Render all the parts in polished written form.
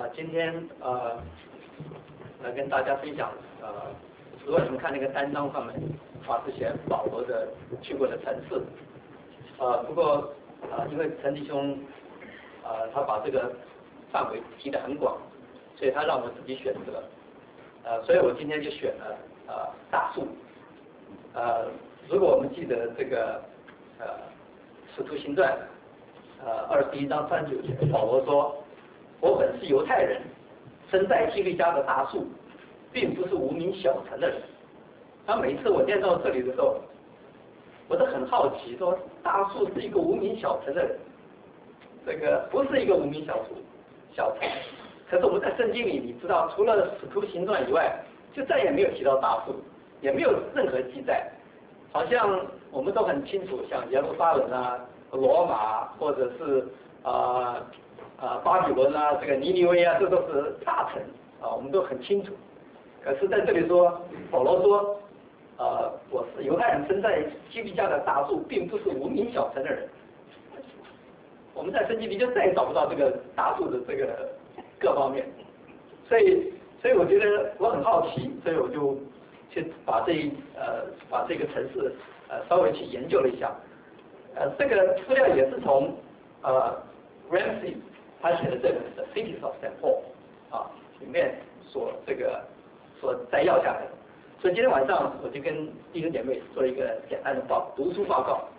今天来跟大家分享如果你们看那个单张上面是写保罗的去过的城市，不过因为陈弟兄他把这个范围提得很广，所以他让我自己选择，所以我今天就选了大树。如果我们记得这个使徒行传21章39节，保罗说：“我本是犹太人，生在基利家的大树，并不是无名小城的人。”然后每一次我念到这里的时候，我都很好奇，说大树是一个无名小城的人，这个不是一个无名小城。可是我们在圣经里，你知道，除了使徒行传以外，就再也没有提到大树，也没有任何记载。好像我们都很清楚，像耶路撒冷啊、罗马或者是巴比伦啊、这个尼尼微啊，这都是大城我们都很清楚。可是在这里说，保罗说，我是犹太人，生在基利家的大树，并不是无名小城的人。我们在圣经里就再也找不到这个大树的这个各方面，所以我觉得我很好奇，所以我就去把这个城市稍微去研究了一下。这个资料也是从Ramsey 他写的这本《The Cities of St. Paul》里面所摘要下来的。所以今天晚上我就跟弟兄姐妹做一个简单的读书报告。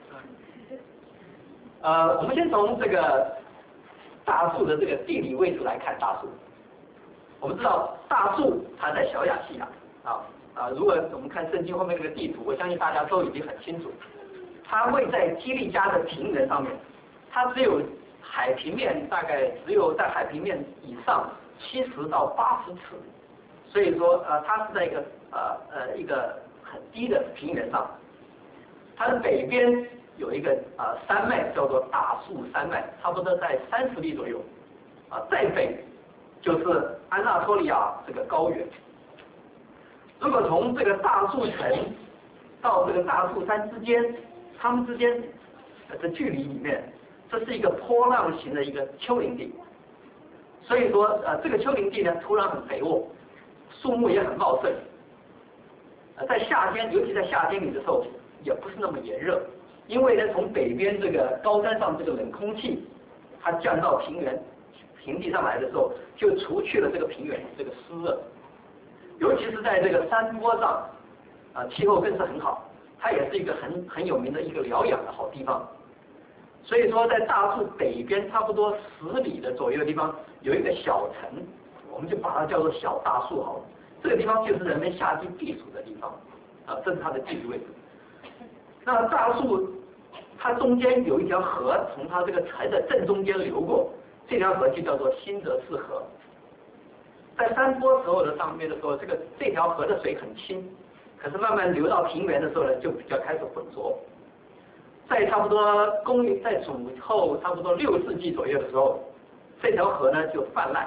我们先从这个大树的这个地理位置来看大树。我们知道大树它在小亚细亚如果我们看圣经后面这个地图，我相信大家都已经很清楚，它位在基利家的平原上面，它只有海平面大概只有在海平面以上70到80尺，所以说它是在一个很低的平原上。它的北边有一个山脉叫做大树山脉，差不多在30里左右再北就是安纳托利亚这个高原。如果从这个大树城到这个大树山之间，它们之间的距离里面，这是一个波浪形的一个丘陵地。所以说这个丘陵地呢，土壤很肥沃，树木也很茂盛。在夏天，尤其在夏天里的时候，也不是那么炎热，因为呢，从北边这个高山上这个冷空气，它降到平地上来的时候，就除去了这个平原这个湿热。尤其是在这个山坡上气候更是很好，它也是一个很有名的一个疗养的好地方。所以说在大树北边差不多10里的左右的地方有一个小城，我们就把它叫做小大树好了。这个地方就是人们夏季避暑的地方这是它的地理位置。那大树它中间有一条河从它这个城的正中间流过，这条河就叫做新泽氏河。在山坡时候的上面的时候，这条河的水很清，可是慢慢流到平原的时候呢，就比较开始浑浊。在差不多在主后差不多6世纪左右的时候，这条河呢就泛滥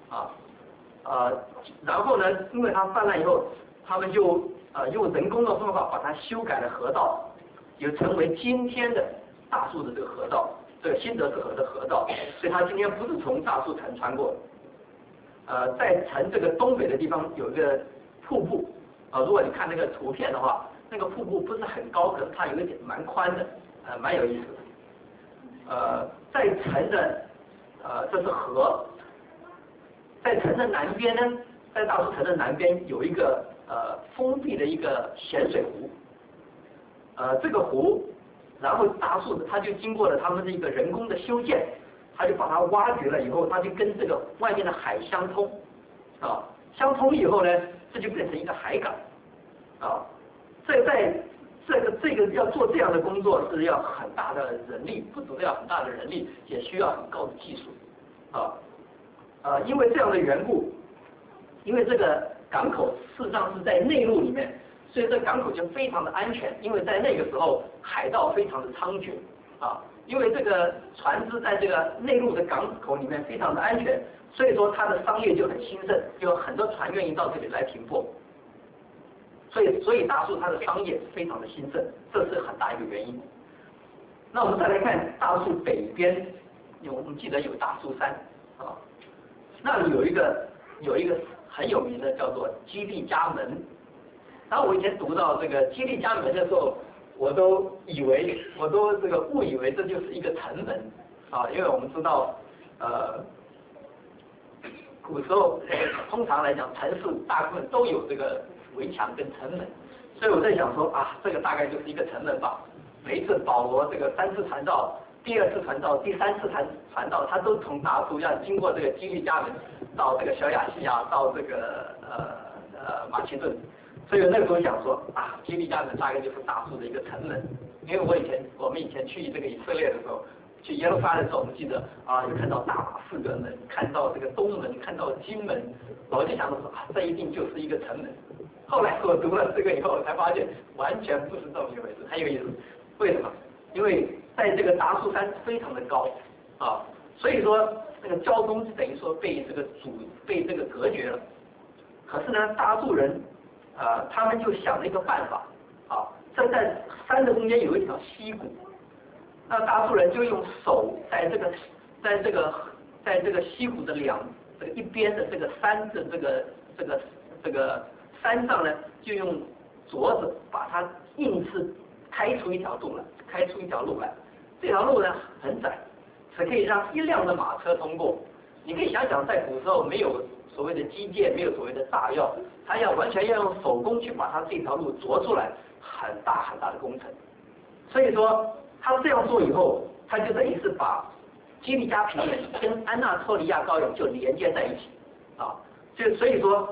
然后呢，因为它泛滥以后，他们就用人工的方法把它修改了河道，也成为今天的大树的这个河道，这个新泽氏河的河道。所以它今天不是从大树城穿过的。在城这个东北的地方有一个瀑布如果你看那个图片的话，那个瀑布不是很高，可是它有一点蛮宽的蛮有意思的。在城的这是河，在城的南边呢，在大树城的南边有一个封闭的一个咸水湖。这个湖，然后大树它就经过了他们的一个人工的修建，他就把它挖掘了以后，它就跟这个外面的海相通相通以后呢，这就变成一个海港这个要做这样的工作是要很大的人力，不只是要很大的人力，也需要很高的技术因为这样的缘故，因为这个港口事实上是在内陆里面，所以这个港口就非常的安全，因为在那个时候海盗非常的猖獗因为这个船只在这个内陆的港口里面非常的安全，所以说它的商业就很兴盛，有很多船愿意到这里来停泊。所以大树它的商业非常的兴盛，这是很大一个原因。那我们再来看大树北边，我们记得有大树山那里有一个很有名的叫做基利家门。然后我以前读到这个基利家门的时候，我都这个误以为这就是一个城门啊，因为我们知道古时候通常来讲城市大部分都有这个围墙跟城门，所以我在想说啊，这个大概就是一个城门吧。每一次保罗这个3次传道，第2次传道，第3次传道，他都从大苏要经过这个基利家门到这个小亚细亚，到这个马其顿。所以那个时候想说啊，基利家门大概就是大苏的一个城门，因为我们以前去这个以色列的时候，去耶路撒冷的时候，我们记得啊，有看到大马士革门，看到这个东门，看到金门，我就想说啊，这一定就是一个城门。后来我读了这个以后，才发现完全不是这么一回事，很有意思。为什么？因为在这个达苏山非常的高啊，所以说那个交通就等于说被这个隔绝了。可是呢，大苏人他们就想了一个办法啊，这在山的中间有一条溪谷，那大苏人就用手在这个溪谷的这个一边的这个山的这个山上呢，就用镯子把它硬是开出一条路来。这条路呢很窄，只可以让1辆的马车通过。你可以想想，在古时候没有所谓的基建，没有所谓的炸药，他完全要用手工去把它这条路镯出来，很大很大的工程。所以说他这样做以后，他就等于是把基利加平原跟安纳托利亚高原就连接在一起啊。所以说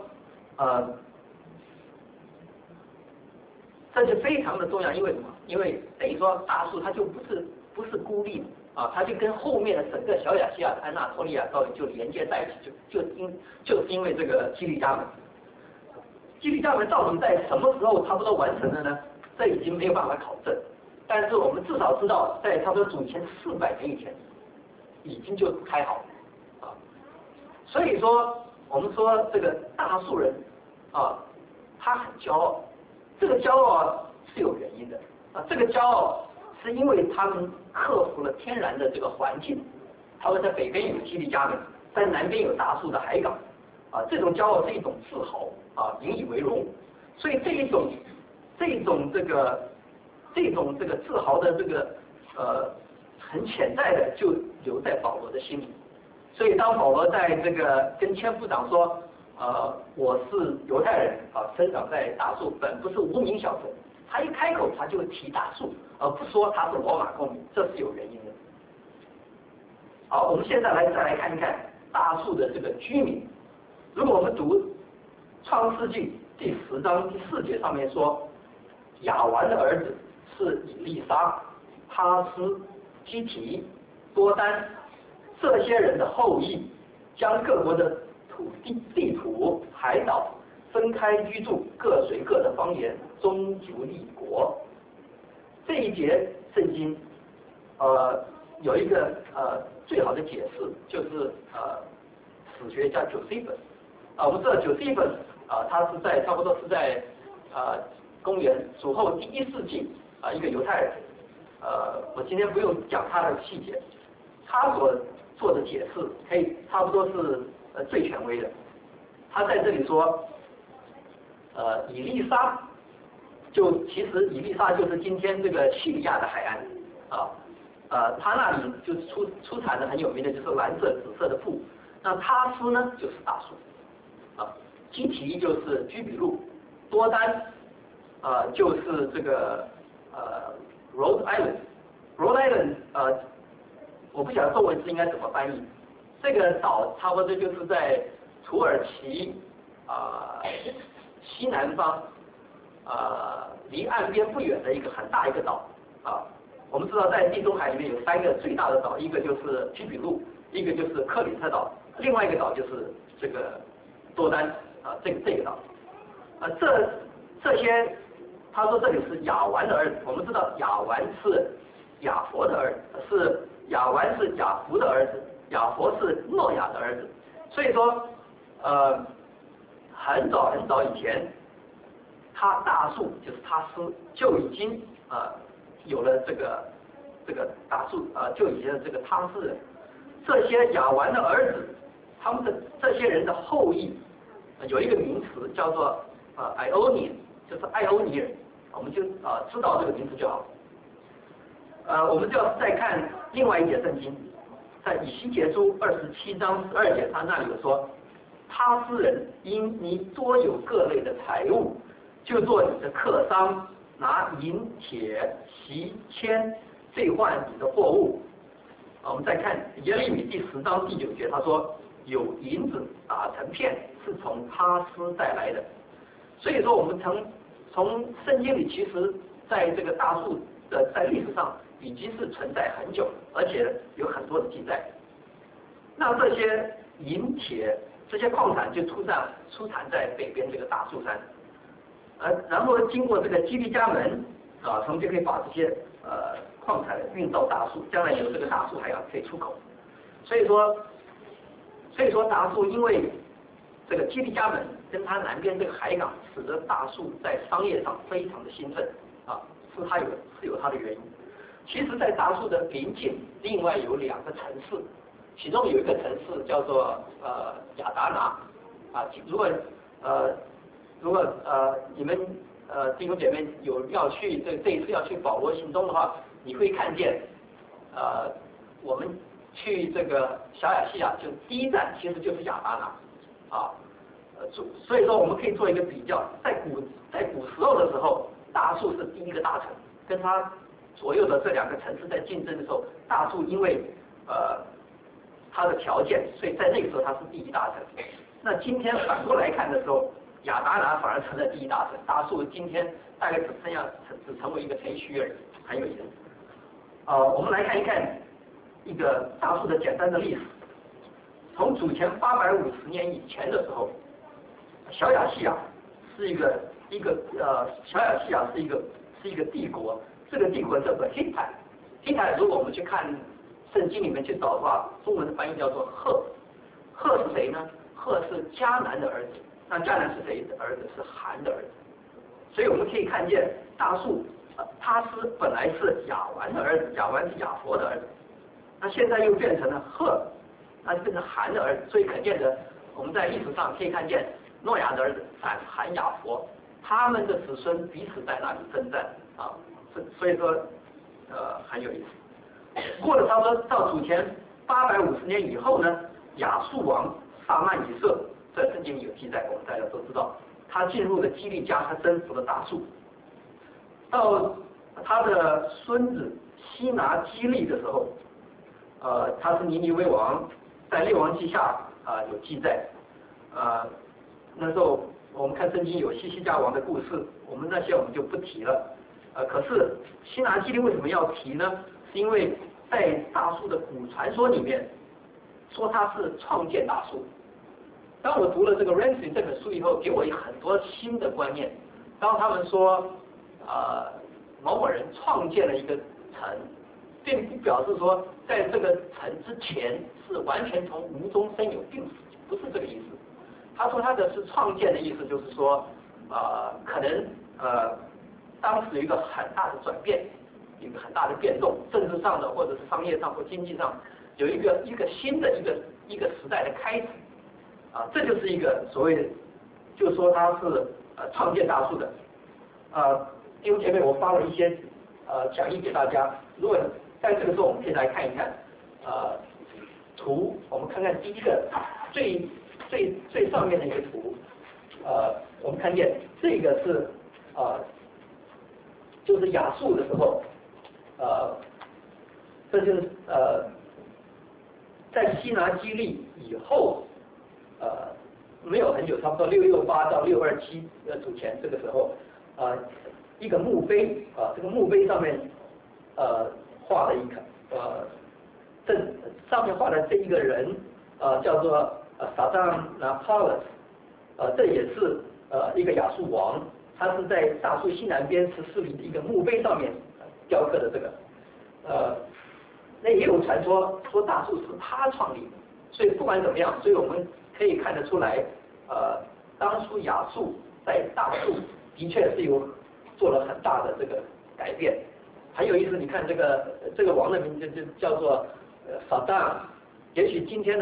这就非常的重要，因为什么？因为等于说大树它就不是孤立的啊，它就跟后面的整个小亚细亚的安纳托利亚高原就连接在一起，就是因为这个基利加门。基利加门到底在什么时候差不多完成的呢？这已经没有办法考证，但是我们至少知道在差不多主前400年以前已经就开好了啊。所以说我们说这个大树人啊，他很骄傲。这个骄傲是有原因的啊，这个骄傲是因为他们克服了天然的这个环境，他们在北边有基利加门，在南边有大树的海港啊，这种骄傲是一种自豪啊，引以为荣，所以这种这个自豪的这个很潜在的就留在保罗的心里，所以当保罗在这个跟千夫长说。我是犹太人啊，生长在大树，本不是无名小卒。他一开口，他就提大树，而不说他是罗马公民，这是有原因的。好，我们现在再来看一看大树的这个居民。如果我们读创世纪第10章第4节上面说，亚完的儿子是以利沙、哈斯、基提、多丹这些人的后裔，将各国的地土海岛分开居住，各随各的方言，宗族立国。这一节圣经有一个最好的解释，就是史学家Josephus我们知道Josephus他是在差不多是在公元主后第1世纪一个犹太人我今天不用讲他的细节，他所做的解释可以差不多是最权威的。他在这里说以利沙其实以利沙就是今天这个叙利亚的海岸他那里就出产的很有名的就是蓝色、紫色的布。那他斯呢就是大树基提就是居比路，多丹就是这个Rhode Island 我不晓得中文是应该怎么翻译。这个岛差不多就是在土耳其西南方离岸边不远的一个很大一个岛我们知道在地中海里面有3个最大的岛，一个就是居比路，一个就是克里特岛，另外一个岛就是这个多丹这个岛这些他说这里是亚完的儿子，我们知道亚完是亚佛的儿子，亚完是亚弗的儿子，亚佛是诺亚的儿子，所以说很早很早以前，他大树就是他斯就已经有了这个大树就以前的这个他斯人，这些亚完的儿子， 他们的这些人的后裔，有一个名词叫做Ionian， 就是爱欧尼人，我们就知道这个名字就好。我们就要再看另外一节圣经，在以西结书27章12节，他那里有说，他斯人因你多有各类的财物，就做你的客商，拿银铁锡铅兑换你的货物。我们再看耶利米第10章第9节，他说有银子打成片，是从他斯带来的。所以说我们从圣经里，其实在这个大数的在历史上已经是存在很久，而且有很多的记载。那这些银铁这些矿产就出产在北边这个大树山，然后经过这个基利加门他们就可以把这些矿产运到大树，将来有这个大树还要可以出口。所以说大树因为这个基利加门跟它南边这个海港，使得大树在商业上非常的兴盛是有它的原因。其实，在大树的邻近，另外有2个城市，其中有一个城市叫做亚达拿如果你们弟兄姐妹有要去这一次要去保罗行动的话，你会看见我们去这个小亚细亚就第一站其实就是亚达拿所以说我们可以做一个比较，在古时候的时候，大树是第一个大城，跟它左右的这2个城市在竞争的时候，大树因为它的条件，所以在那个时候它是第一大城。那今天反过来看的时候，亚达拿反而成了第一大城，大树今天大概只成为一个城区而已，很有意思。我们来看一看一个大树的简单的历史。从主前850年以前的时候，小亚细亚是小亚细亚是一个帝国，这个帝国叫做 Hittite。Hittite 如果我们去看圣经里面去找的话，中文的翻译叫做赫。赫是谁呢？赫是迦南的儿子。那迦南是谁的儿子？是韩的儿子。所以我们可以看见大树，他是本来是亚完的儿子，亚完是亚佛的儿子，那现在又变成了赫，那就变成韩的儿子。所以可见的，我们在历史上可以看见诺亚的儿子韩亚佛，他们的子孙彼此在那里征战所以说很有意思。过了差不多到主前850年以后呢，亚述王撒曼以色，这圣经里有记载，我们大家都知道，他进入了基利家，他征服了大树。到他的孙子西拿基利的时候，他是尼尼微王，在列王记下有记载。那时候我们看圣经有西西家王的故事，我们就不提了。可是西拿基利为什么要提呢？是因为在大树的古传说里面说他是创建大树。当我读了这个 Ramsey 这本书以后，给我很多新的观念。当他们说某某人创建了一个城，并不表示说在这个城之前是完全从无中生有，并不是这个意思。他说他的是创建的意思，就是说可能当时有一个很大的转变，一个很大的变动，政治上的或者是商业上或经济上有一个新的一个时代的开始这就是一个所谓，就说他是创建大树的。弟兄姐妹，我发了一些讲义给大家，如果在这个时候我们可以来看一看图，我们看看第一个最上面的一个图，我们看见这个是就是亚述的时候，这就是在西拿基利以后，没有很久，差不多668到627主前这个时候，一个墓碑这个墓碑上面画了一个这上面画的这一个人叫做撒旦拿帕勒斯，这也是一个亚述王，他是在大树西南边14里的一个墓碑上面雕刻的这个，那也有传说说大树是他创立的，所以不管怎么样，所以我们可以看得出来，当初亚述在大树的确是有做了很大的这个改变。很有意思，你看这个王的名字就叫做撒旦，也许今天的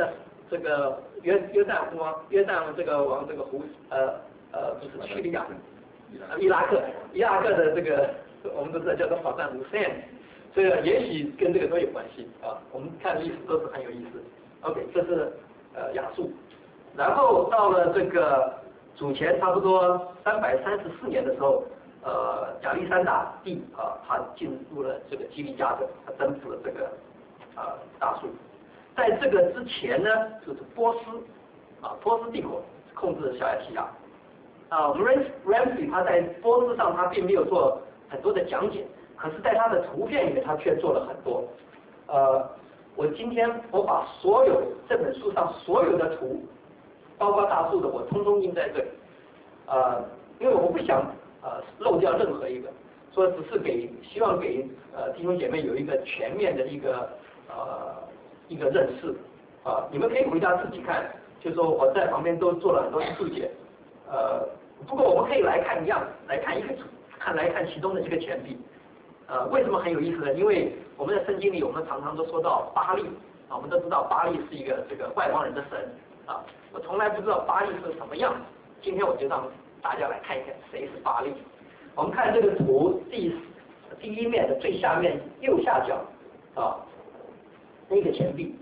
这个约旦这个往这个不是叙利亚，伊拉克的这个我们都知道叫做反弹卢塞，这个也许跟这个都有关系啊。我们看历史都是很有意思。OK， 这是亚述，然后到了这个主前差不多334年的时候，亚历山大帝他进入了这个基利加的，他征服了这个大树。在这个之前呢，就是波斯帝国控制了小亚细亚。Ramsey 他在波斯上他并没有做很多的讲解，可是在他的图片里面他却做了很多。我今天把所有这本书上所有的图，包括大树的，我通通印在这里。因为我不想漏掉任何一个，说只是希望给弟兄姐妹有一个全面的一个认识。你们可以回家自己看，就是说我在旁边都做了很多注解。不过我们可以来看一个图，来看其中的一个钱币。为什么很有意思呢？因为我们在圣经里，我们常常都说到巴力我们都知道巴力是一个这个外邦人的神我从来不知道巴力是什么样子。今天我就让大家来看一看谁是巴力。我们看这个图第一面的最下面右下角那个钱币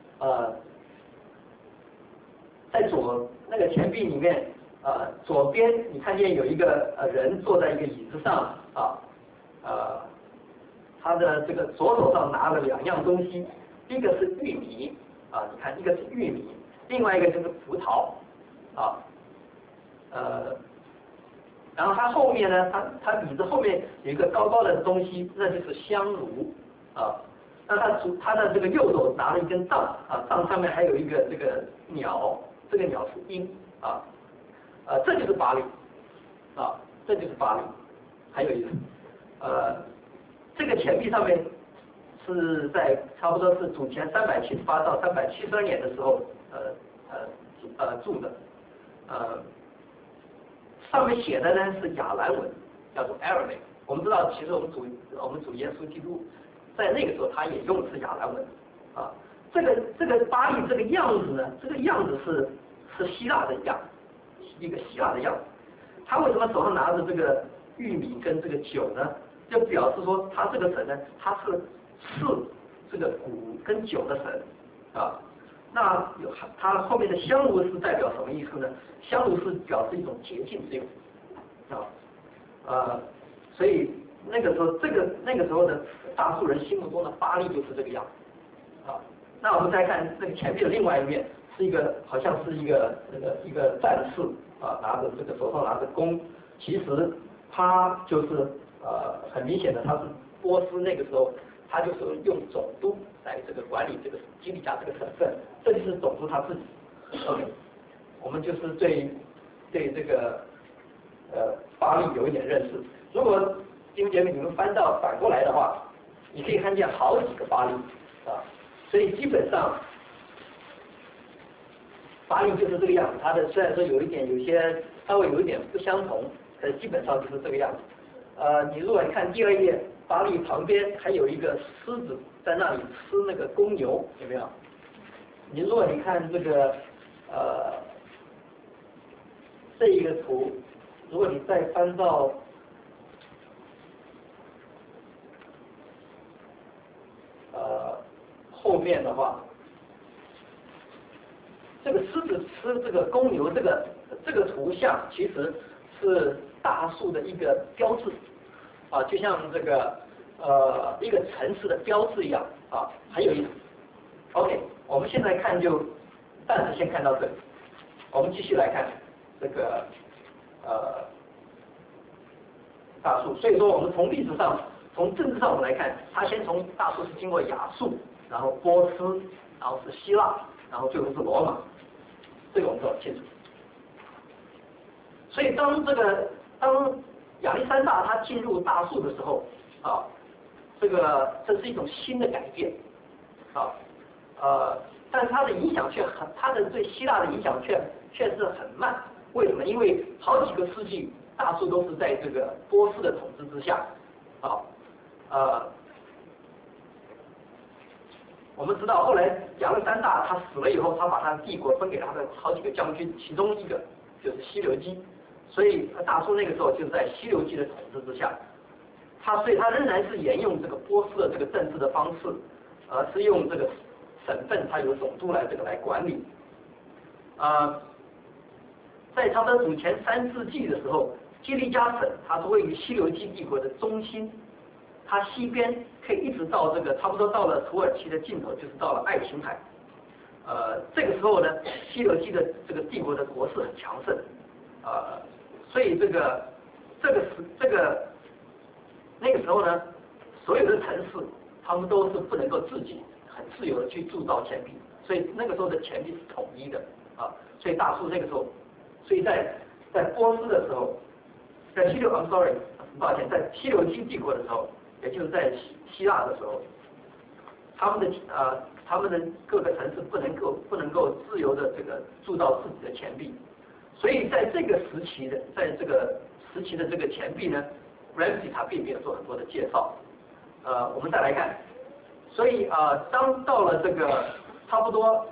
在那个钱币里面左边你看见有一个人坐在一个椅子上他的这个左手上拿了2样东西，一个是玉米你看一个是玉米，另外一个就是葡萄然后他后面呢，他椅子后面有一个高高的东西，那就是香炉那他的这个右手拿了一根杖杖上面还有一个这个鸟，这个鸟是鹰这就是巴力这就是巴力，很有意思。这个钱币上面是在差不多是主前378到372年的时候铸的上面写的呢是亚兰文，叫做 Aramaic。我们知道，其实我们主耶稣基督在那个时候他也用的是亚兰文这个巴力这个样子呢，这个样子是希腊的样，一个希腊的样子。他为什么手上拿着这个玉米跟这个酒呢？就表示说他这个神呢，他是这个谷跟酒的神那他后面的香炉是代表什么意思呢？香炉是表示一种洁净之用所以那个时候那个时候的大树人心目中的巴力就是这个样那我们再看这个钱币的另外一面，是一个好像是一个战士拿着这个手上拿着弓，其实他就是很明显的他是波斯那个时候他就是用总督来这个管理这个基利加这个省份，这就是总督他自己。OK， 我们就是对这个巴力有一点认识。如果弟兄姐妹你们反过来的话，你可以看见好几个巴力所以基本上巴力就是这个样子。它的虽然说有些稍微有一点不相同，可是基本上就是这个样子。你如果看第2页，巴力旁边还有一个狮子在那里吃那个公牛，有没有？如果你看这个这一个图，如果你再翻到后面的话，这个狮子吃这个公牛这个图像其实是大树的一个标志就像这个一个城市的标志一样很有意思。OK， 我们现在看就暂时先看到这里，我们继续来看这个大树。所以说我们从历史上从政治上我们来看，它先从大树是经过亚述，然后波斯，然后是希腊，然后最后是罗马，这个我们都要清楚。所以当亚历山大他进入大树的时候这是一种新的改变但是它的影响它的对希腊的影响却是很慢。为什么？因为好几个世纪大树都是在这个波斯的统治之下我我们知道后来亚历山大他死了以后，他把他的帝国分给了他的好几个将军，其中一个就是西流基，所以大苏那个时候就是在西流基的统治之下，所以他仍然是沿用这个波斯的这个政治的方式，是用这个省份，它有总督来管理。在差不多主前3世纪的时候，基利加省它是位于西流基帝国的中心，它西边可以一直到这个差不多到了土耳其的尽头，就是到了爱琴海。这个时候呢，西流基的这个帝国的国势很强盛，所以那个时候呢，所有的城市他们都是不能够自己很自由的去铸造钱币，所以那个时候的钱币是统一的所以大苏那个时候，所以在波斯的时候，在西流基帝国的时候，也就是在希腊的时候，他们的各个城市不能够自由的这个铸造自己的钱币，所以在这个时期的这个钱币呢 ，Ramsey 他并没有做很多的介绍。我们再来看，所以当到了这个差不多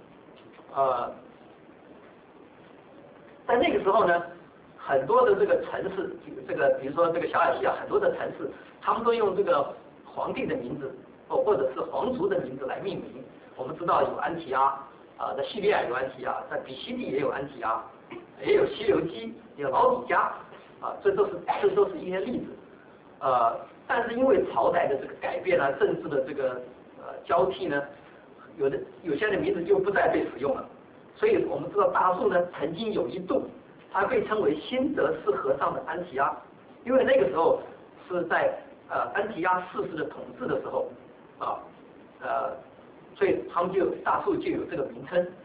在那个时候呢，很多的这个城市，比如说这个小亚细亚很多的城市，他们都用这个皇帝的名字或者是皇族的名字来命名。我们知道有安提阿在叙利亚有安提阿，在比西地也有安提阿，也有西流基，有老底嘉这都是一些例子。但是因为朝代的这个改变政治的这个交替呢，有些的名字就不再被使用了。所以我们知道大苏呢，曾经有一度，它被称为新德斯河上的安提阿，因为那个时候是在安提阿四世的统治的时候所以他们大苏就有这个名称。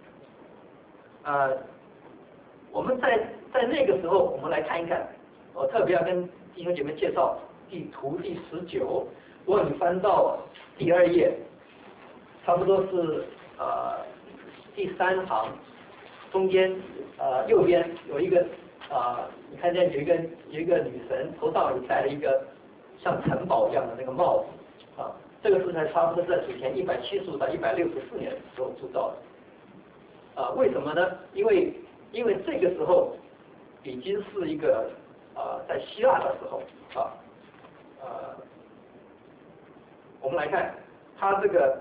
我们在那个时候，我们来看一看，我特别要跟弟兄姐妹介绍图第19，如果你翻到第2页，差不多是第3行中间右边有一个你看见有一个女神头上有戴了一个像城堡一样的那个帽子这个是差不多在主前175到164年的时候铸造的为什么呢？因为这个时候已经是一个在希腊的时候我们来看它这个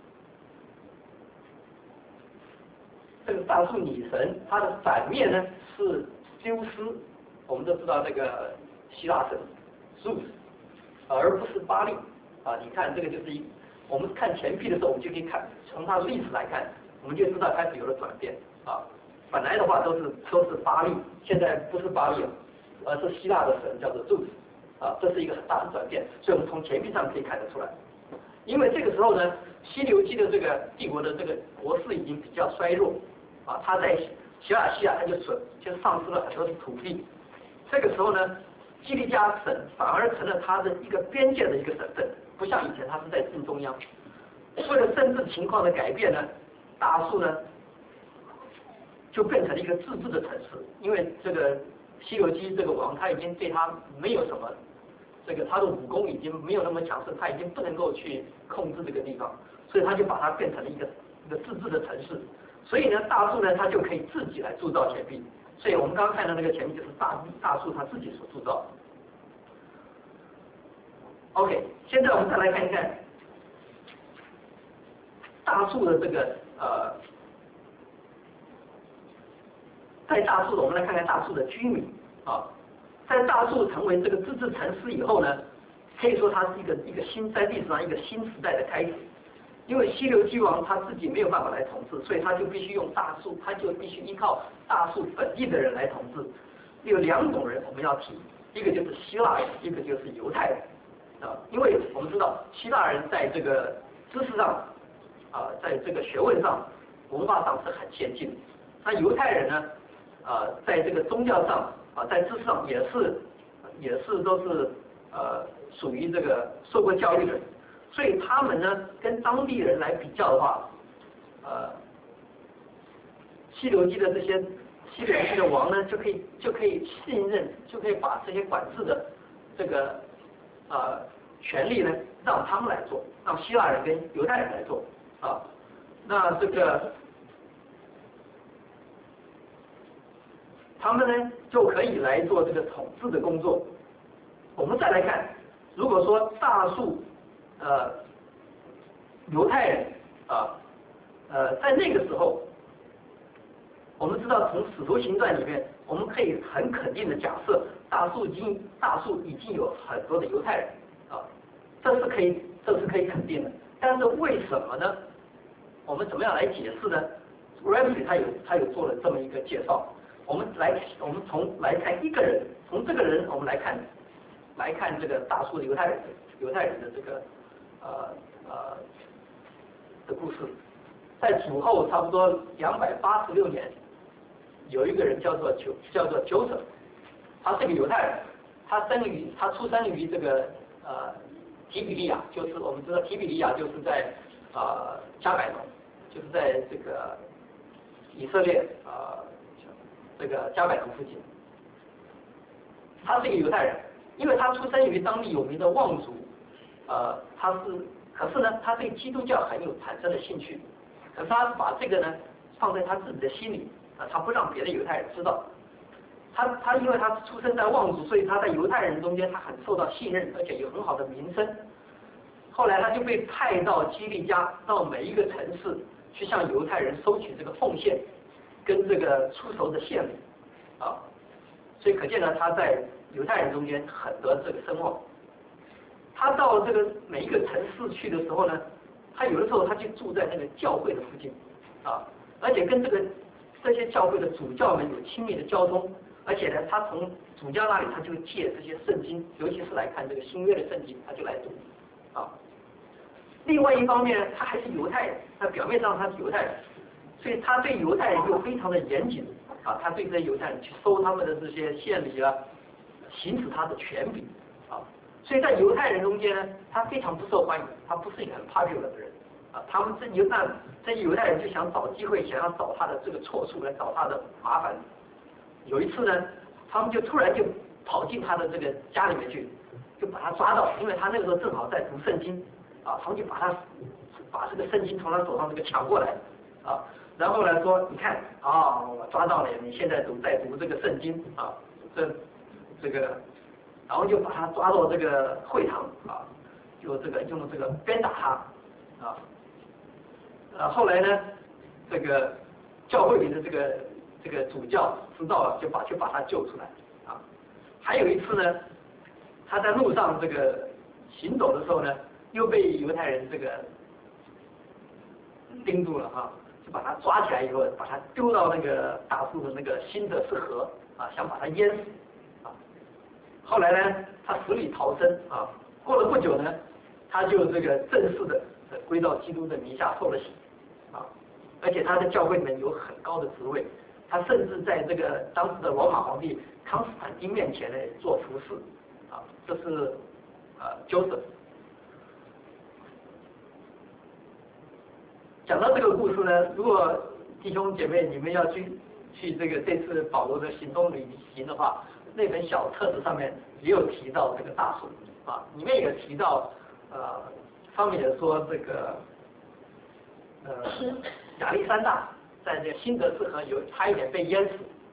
大苏女神，它的反面呢是丢斯，我们都知道这个希腊神 Zeus， 而不是巴利你看这个就是我们看钱币的时候，我们就可以看从它的历史来看，我们就知道开始有了转变本来的话都是巴利，现在不是巴利了，而是希腊的神叫做 Zeus这是一个很大的转变，所以我们从钱币上可以看得出来。因为这个时候呢，西流基的这个帝国的这个国势已经比较衰弱他在小亚细亚他就丧失了很多的土地。这个时候呢，基利加省反而成了他的一个边界的一个省份，不像以前他是在正中央。为了政治情况的改变呢，大苏呢就变成了一个自治的城市，因为这个西流基这个王他已经对他没有什么。他的武功已经没有那么强盛，他已经不能够去控制这个地方，所以他就把它变成了一个自治的城市。所以呢，大苏呢，他就可以自己来铸造钱币。所以我们刚刚看到那个钱币就是大苏他自己所铸造的。OK， 现在我们再来看一看大苏的这个在大苏的我们来看看大苏的居民在大苏成为这个自治城市以后呢，可以说它是一个在历史上一个新时代的开始。因为西流基王他自己没有办法来统治，所以他就必须用大苏，他就必须依靠大苏本地的人来统治。有2种人我们要提，一个就是希腊人，一个就是犹太人因为我们知道希腊人在这个知识上在这个学问上、文化上是很先进的。那犹太人呢在这个宗教上在知识上也是都是属于这个受过教育的人，所以他们呢跟当地人来比较的话，西流基的这些西流基的王呢就可以信任，就可以把这些管制的这个权利呢让他们来做，让希腊人跟犹太人来做， 啊，那这个他们呢就可以来做这个统治的工作。我们再来看，如果说大数犹太人在那个时候，我们知道从《使徒行传》里面，我们可以很肯定的假设，大数已经有很多的犹太人啊，这是可以肯定的。但是为什么呢？我们怎么样来解释呢 ？Ramsey 他有做了这么一个介绍。我们来看一个人，从这个人我们来看这个大数的犹太人的这个的故事。在主后差不多286年，有一个人叫做 Joseph， 他是个犹太人，他出生于这个提比利亚，就是我们知道提比利亚就是在加百农，就是在这个以色列这个加百农附近。他是一个犹太人，因为他出生于当地有名的望族，可是呢，他对基督教产生了兴趣。可是他把这个呢放在他自己的心里他不让别的犹太人知道。因为他出生在望族，所以他在犹太人中间他很受到信任，而且有很好的名声。后来他就被派到基利家，到每一个城市去向犹太人收取这个奉献跟这个出售的献礼所以可见呢，他在犹太人中间很得这个声望。他到这个每一个城市去的时候呢，他有的时候他就住在那个教会的附近而且跟这些教会的主教们有亲密的交通，而且呢，他从主教那里他就借这些圣经，尤其是来看这个新约的圣经，他就来读另外一方面呢，他还是犹太人，他表面上他是犹太人，所以他对犹太人又非常的严谨他对这些犹太人去收他们的这些献礼行使他的权柄所以在犹太人中间呢，他非常不受欢迎，他不是一个很 popular 的人他们这些犹太人就想找机会，想要找他的这个错处，来找他的麻烦。有一次呢，他们就突然就跑进他的这个家里面去，就把他抓到，因为他那个时候正好在读圣经他们就把这个圣经从他手上这个抢过来然后呢说，你看我抓到了，你现在在读这个圣经这个，然后就把他抓到这个会堂就用这个鞭打他后来呢，这个教会里的这个主教知道了，就把他救出来还有一次呢，他在路上这个行走的时候呢，又被犹太人这个盯住了就把他抓起来以后，把他丢到那个大树的那个新德斯河想把他淹死后来呢，他死里逃生过了不久呢，他就这个正式的归到基督的名下受了洗而且他在教会里面有很高的职位，他甚至在这个当时的罗马皇帝康斯坦丁面前呢做服侍这是Joseph。讲到这个故事呢，如果弟兄姐妹你们要去这次保罗的行动旅行的话，那本小册子上面也有提到这个大树里面也提到上面也说这个亚历山大在这个新德斯河差一点被淹死。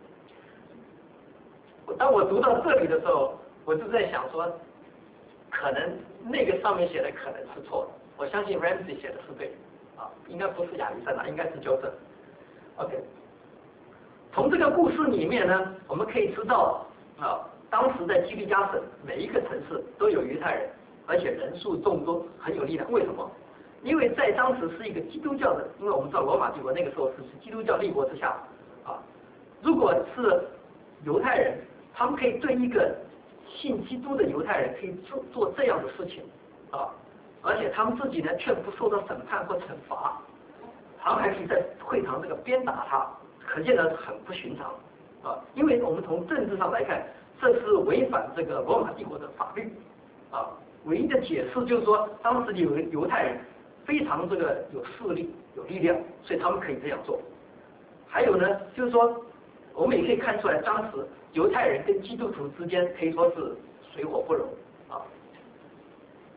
当我读到这里的时候，我就在想说，可能那个上面写的可能是错的，我相信 Ramsey 写的是对的应该不是亚历山大，应该是Joseph。 OK， 从这个故事里面呢，我们可以知道当时在基利家省每一个城市都有犹太人，而且人数众多，很有力量。为什么？因为在当时是一个基督教的，因为我们知道罗马帝国那个时候是基督教立国之下如果是犹太人，他们可以对一个信基督的犹太人可以做这样的事情而且他们自己呢却不受到审判或惩罚，他们还可以在会堂这个鞭打他，可见得很不寻常因为我们从政治上来看，这是违反这个罗马帝国的法律唯一的解释就是说，当时的犹太人非常这个有势力、有力量，所以他们可以这样做。还有呢，就是说，我们也可以看出来，当时犹太人跟基督徒之间可以说是水火不容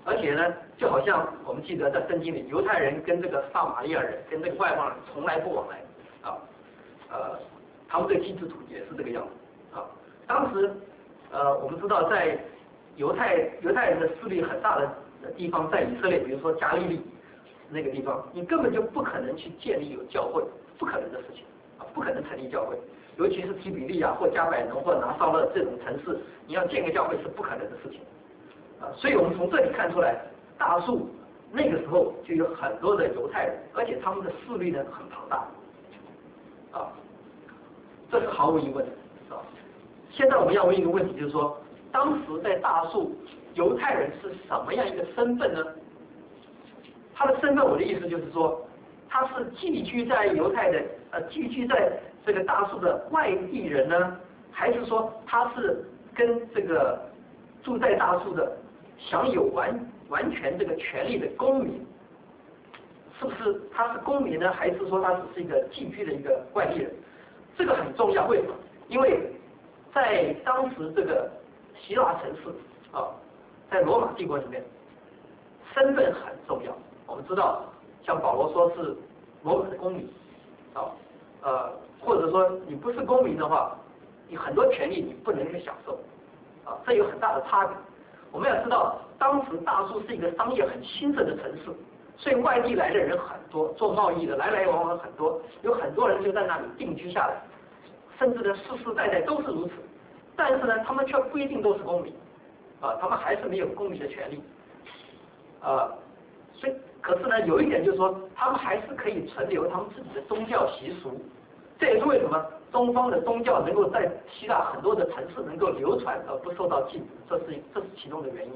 而且呢，就好像我们记得在圣经里，犹太人跟这个撒玛利亚人跟这个外邦人从来不往来啊，他们对基督徒也是这个样子啊。当时我们知道在犹太人的势力很大的地方，在以色列，比如说加利利那个地方，你根本就不可能去建立有教会，不可能的事情啊，不可能成立教会。尤其是提比利亚或加百农或拿撒勒这种城市，你要建个教会是不可能的事情啊。所以我们从这里看出来，大数那个时候就有很多的犹太人，而且他们的势力呢很庞大啊，这是毫无疑问的啊。现在我们要问一个问题，就是说，当时在大数，犹太人是什么样一个身份呢？他的身份，我的意思就是说，他是寄居在寄居在这个大数的外地人呢，还是说他是跟这个住在大数的享有完全这个权利的公民？是不是他是公民呢，还是说他只是一个寄居的一个外地人？这个很重要，为什么？因为在当时这个希腊城市啊，在罗马帝国里面，身份很重要。我们知道，像保罗说是罗马的公民啊，或者说你不是公民的话，你很多权利你不能去享受啊，这有很大的差别。我们要知道，当时大数是一个商业很兴盛的城市，所以外地来的人很多，做贸易的来来往往很多，有很多人就在那里定居下来，甚至呢世世代代都是如此。但是呢，他们却不一定都是公民啊，他们还是没有公民的权利啊。所以，可是呢，有一点就是说，他们还是可以存留他们自己的宗教习俗。这也是为什么东方的宗教能够在希腊很多的城市能够流传而不受到禁止，这是其中的原因。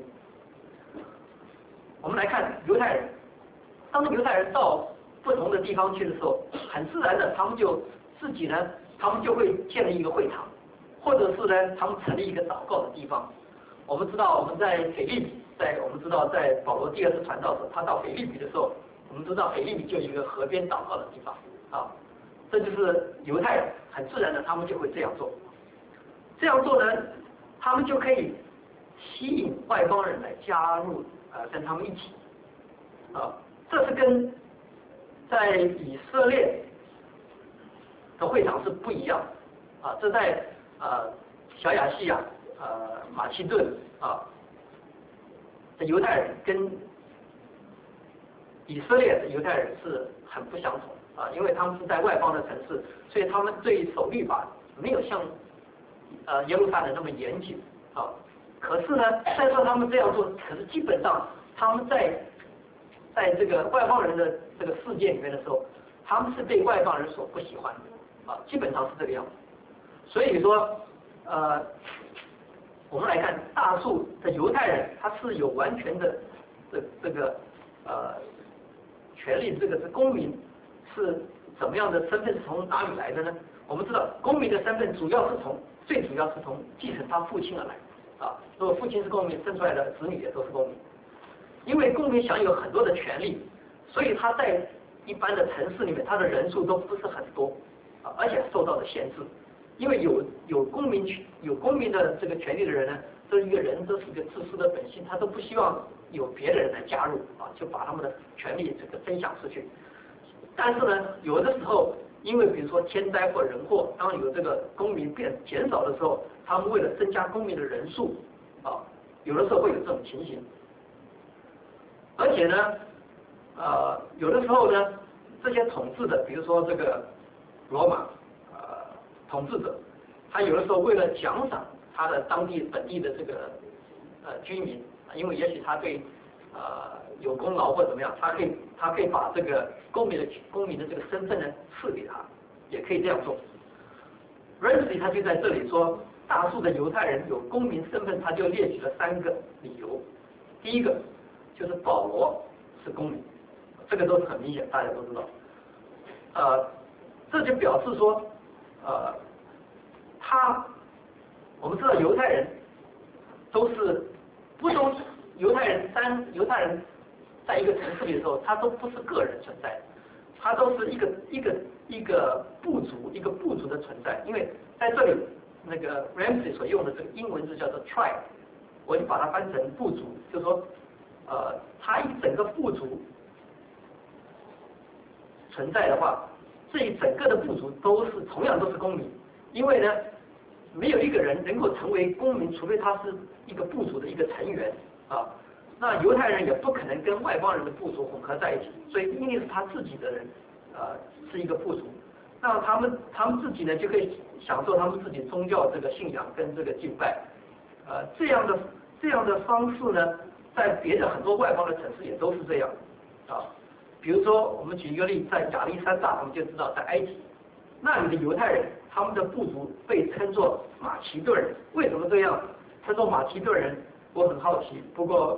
我们来看犹太人，当犹太人到不同的地方去的时候，很自然的，他们就自己呢，他们就会建立一个会堂，或者是呢，他们成立一个祷告的地方。我们知道我们在腓立比，我们知道在保罗第二次传道时，他到腓立比的时候，我们知道腓立比就有一个河边祷告的地方啊，这就是犹太人很自然的，他们就会这样做。这样做呢，他们就可以吸引外邦人来加入跟他们一起啊，这是跟在以色列的会堂是不一样的啊，这在小亚细亚马其顿啊的犹太人跟以色列的犹太人是很不相同啊，因为他们是在外邦的城市，所以他们对守律法没有像耶路撒冷那么严谨啊。可是呢，虽然说他们这样做，可是基本上他们在这个外邦人的这个世界里面的时候，他们是被外邦人所不喜欢的啊，基本上是这个样子。所以说我们来看大数的犹太人，他是有完全的这个权利，这个是公民是怎么样的身份是从哪里来的呢？我们知道公民的身份最主要是从继承他父亲而来啊。如果父亲是公民，生出来的子女也都是公民。因为公民享有很多的权利，所以他在一般的城市里面，他的人数都不是很多啊，而且受到了限制。因为有公民的这个权利的人呢，这一个人都是一个自私的本性，他都不希望有别的人来加入啊，就把他们的权利这个分享出去。但是呢，有的时候因为比如说天灾或人祸，当有这个公民减少的时候，他们为了增加公民的人数啊，有的时候会有这种情形。而且呢，有的时候呢，这些统治的，比如说这个罗马统治者，他有的时候为了奖赏他的本地的这个居民，因为也许他对有功劳或怎么样，他可以把这个公民的这个身份呢赐给他，也可以这样做。Ramsey 他就在这里说，大数的犹太人有公民身份，他就列举了3个理由。第一个就是保罗是公民，这个都是很明显，大家都知道。这就表示说，我们知道犹太人犹太人在一个城市里的时候，他都不是个人存在，他都是一个部族的存在。因为在这里那个 Ramsey 所用的这个英文字叫做 tribe， 我就把它翻成部族，就是说他一整个部族存在的话，这一整个的部族同样都是公民，因为呢，没有一个人能够成为公民，除非他是一个部族的一个成员啊。那犹太人也不可能跟外邦人的部族混合在一起，所以一定是他自己的人，是一个部族。那他们自己呢就可以享受他们自己宗教这个信仰跟这个敬拜，这样的方式呢，在别的很多外邦的城市也都是这样啊。比如说，我们举一个例，在亚历山大，我们就知道，在埃及，那里的犹太人，他们的部族被称作马其顿人。为什么这样称作马其顿人？我很好奇。不过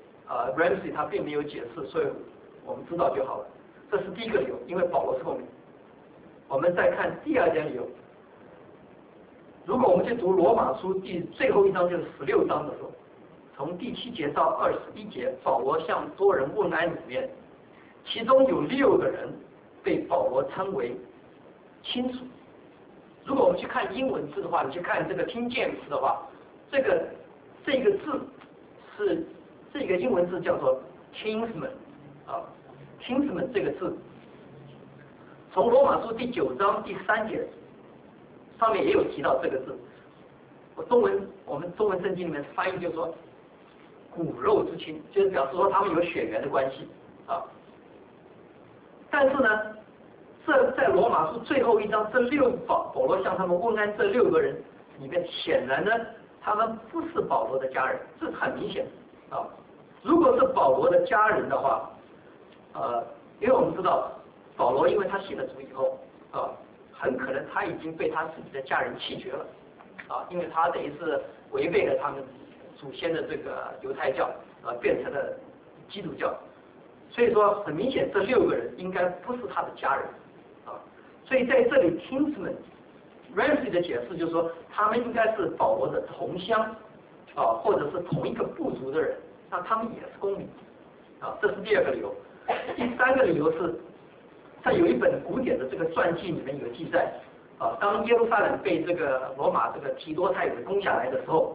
，Ramsey 他并没有解释，所以我们知道就好了。这是第一个理由，因为保罗是公民。我们再看第二点理由。如果我们去读罗马书最后一章，就是16章的时候，从第7节到21节，保罗向多人问安里面，其中有6个人被保罗称为亲属。如果我们去看英文字的话，你去看这个听见词的话，这个字是这个英文字叫做 kinsman 啊 ，kinsman 这个字，从罗马书第9章第3节上面也有提到这个字。我们中文圣经里面翻译就是说骨肉之亲，就是表示说他们有血缘的关系啊。但是呢，这在罗马书最后一章，保罗向他们问安这6个人里面，显然呢，他们不是保罗的家人，这是很明显的啊。如果是保罗的家人的话，因为我们知道保罗因为他信了主以后很可能他已经被他自己的家人弃绝了啊，因为他等于是违背了他们祖先的这个犹太教变成了基督教。所以说，很明显，这6个人应该不是他的家人，所以在这里 ，kinsman Ramsey 的解释就是说，他们应该是保罗的同乡，或者是同一个部族的人，那他们也是公民，这是第2个理由。第3个理由是，在有一本古典的这个传记里面有记载，当耶路撒冷被这个罗马这个提多太子攻下来的时候，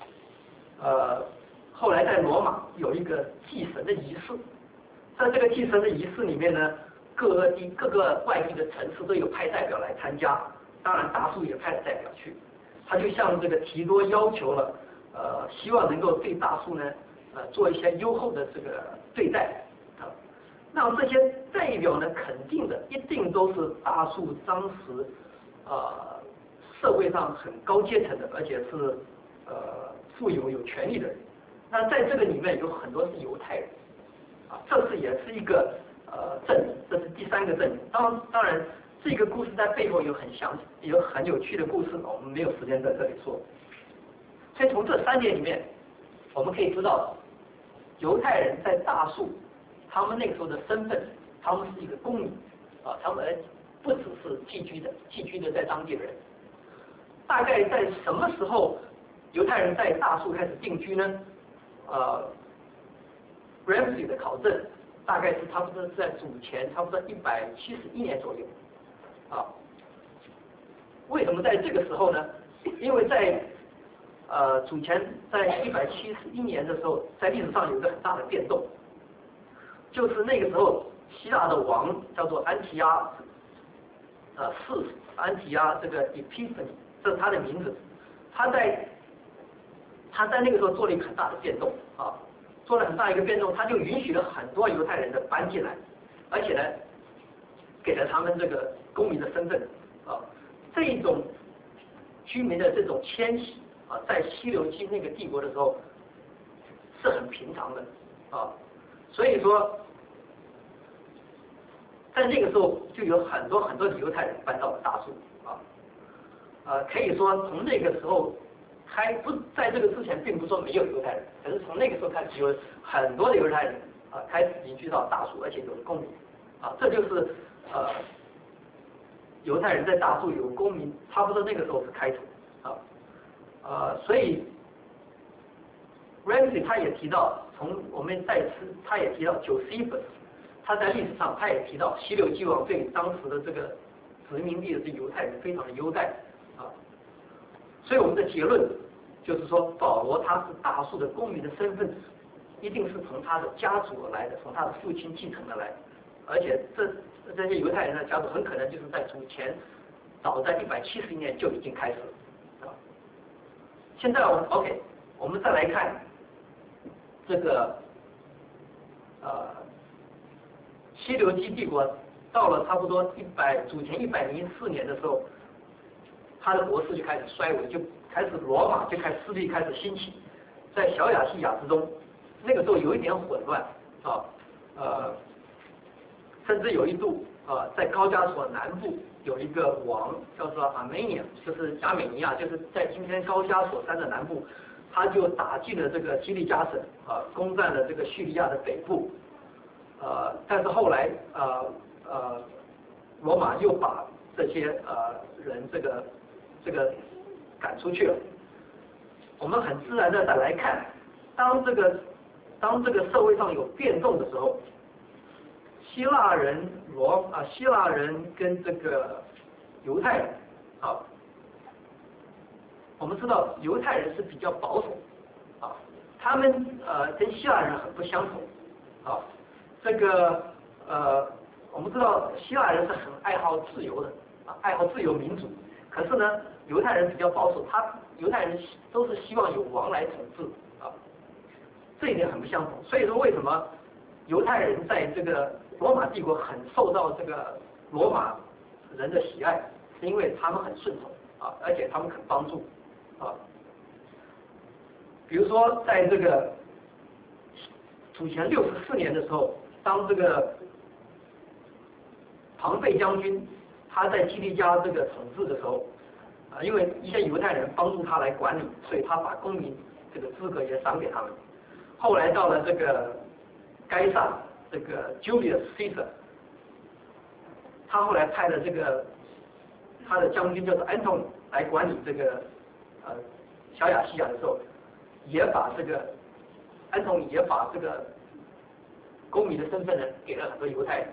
后来在罗马有一个祭神的仪式。在这个祭神的仪式里面呢，各个外地的城市都有派代表来参加，当然大数也派了代表去，他就向这个提多要求了，希望能够对大数呢，做一些优厚的这个对待啊。那这些代表呢，肯定的一定都是大数当时社会上很高阶层的，而且是富有权力的人。那在这个里面有很多是犹太人。这也是一个证明，这是第3个证明。当然，这个故事在背后有很有趣的故事，我们没有时间在这里说。所以从这3点里面，我们可以知道，犹太人在大数，他们那个时候的身份，他们是一个公民他们不只是寄居的在当地的人。大概在什么时候，犹太人在大数开始定居呢？Ramsey 的考证大概是差不多是在主前差不多171年左右为什么在这个时候呢？因为在主前在171年的时候，在历史上有一个很大的变动，就是那个时候希腊的王叫做安提阿安提阿这个 Epiphany， 这是他的名字。他在那个时候做了一个很大的变动做了很大一个变动，他就允许了很多犹太人的搬进来，而且呢，给了他们这个公民的身份这一种居民的这种迁徙在西流基那个帝国的时候是很平常的所以说，在那个时候就有很多的犹太人搬到了大数可以说从那个时候。不在这个之前，并不是说没有犹太人，可是从那个时候开始，有很多的犹太人开始移居到大数，而且有了公民这就是犹太人在大数有公民，差不多那个时候是开头所以 Ramsey 他也提到，他也提到 Josephus， 他在历史上他也提到西流基王对当时的这个殖民地的这犹太人非常的优待所以我们的结论就是说，保罗他是大数的公民的身份， 一定是从他的家族而来的，从他的父亲继承而来的，而且这些犹太人的家族很可能就是在主前早在170年就已经开始了，啊。现在我们再来看这个西流基帝国到了差不多主前104年的时候，他的国势就开始衰微，就开始罗马就势力开始兴起，在小亚细亚之中，那个时候有一点混乱啊，甚至有一度在高加索南部有一个王叫做阿美尼亚，就是亚美尼亚，就是在今天高加索山的南部，他就打进了这个基利加省攻占了这个叙利亚的北部，但是后来罗马又把这些人这个赶出去了。我们很自然的再来看，当这个社会上有变动的时候，希腊人跟这个犹太人我们知道犹太人是比较保守他们跟希腊人很不相同这个我们知道希腊人是很爱好自由的爱好自由民主，可是呢犹太人比较保守，犹太人都是希望有王来统治这一点很不相同。所以说为什么犹太人在这个罗马帝国很受到这个罗马人的喜爱，是因为他们很顺从而且他们肯帮助比如说在这个主前64年的时候，当这个庞贝将军他在基利加这个统治的时候因为一些犹太人帮助他来管理，所以他把公民这个资格也赏给他们。后来到了这个该撒这个 Julius Caesar， 他后来派了他的将军叫做 Antony 来管理这个小亚细亚的时候，也把Antony 也把这个公民的身份呢给了很多犹太人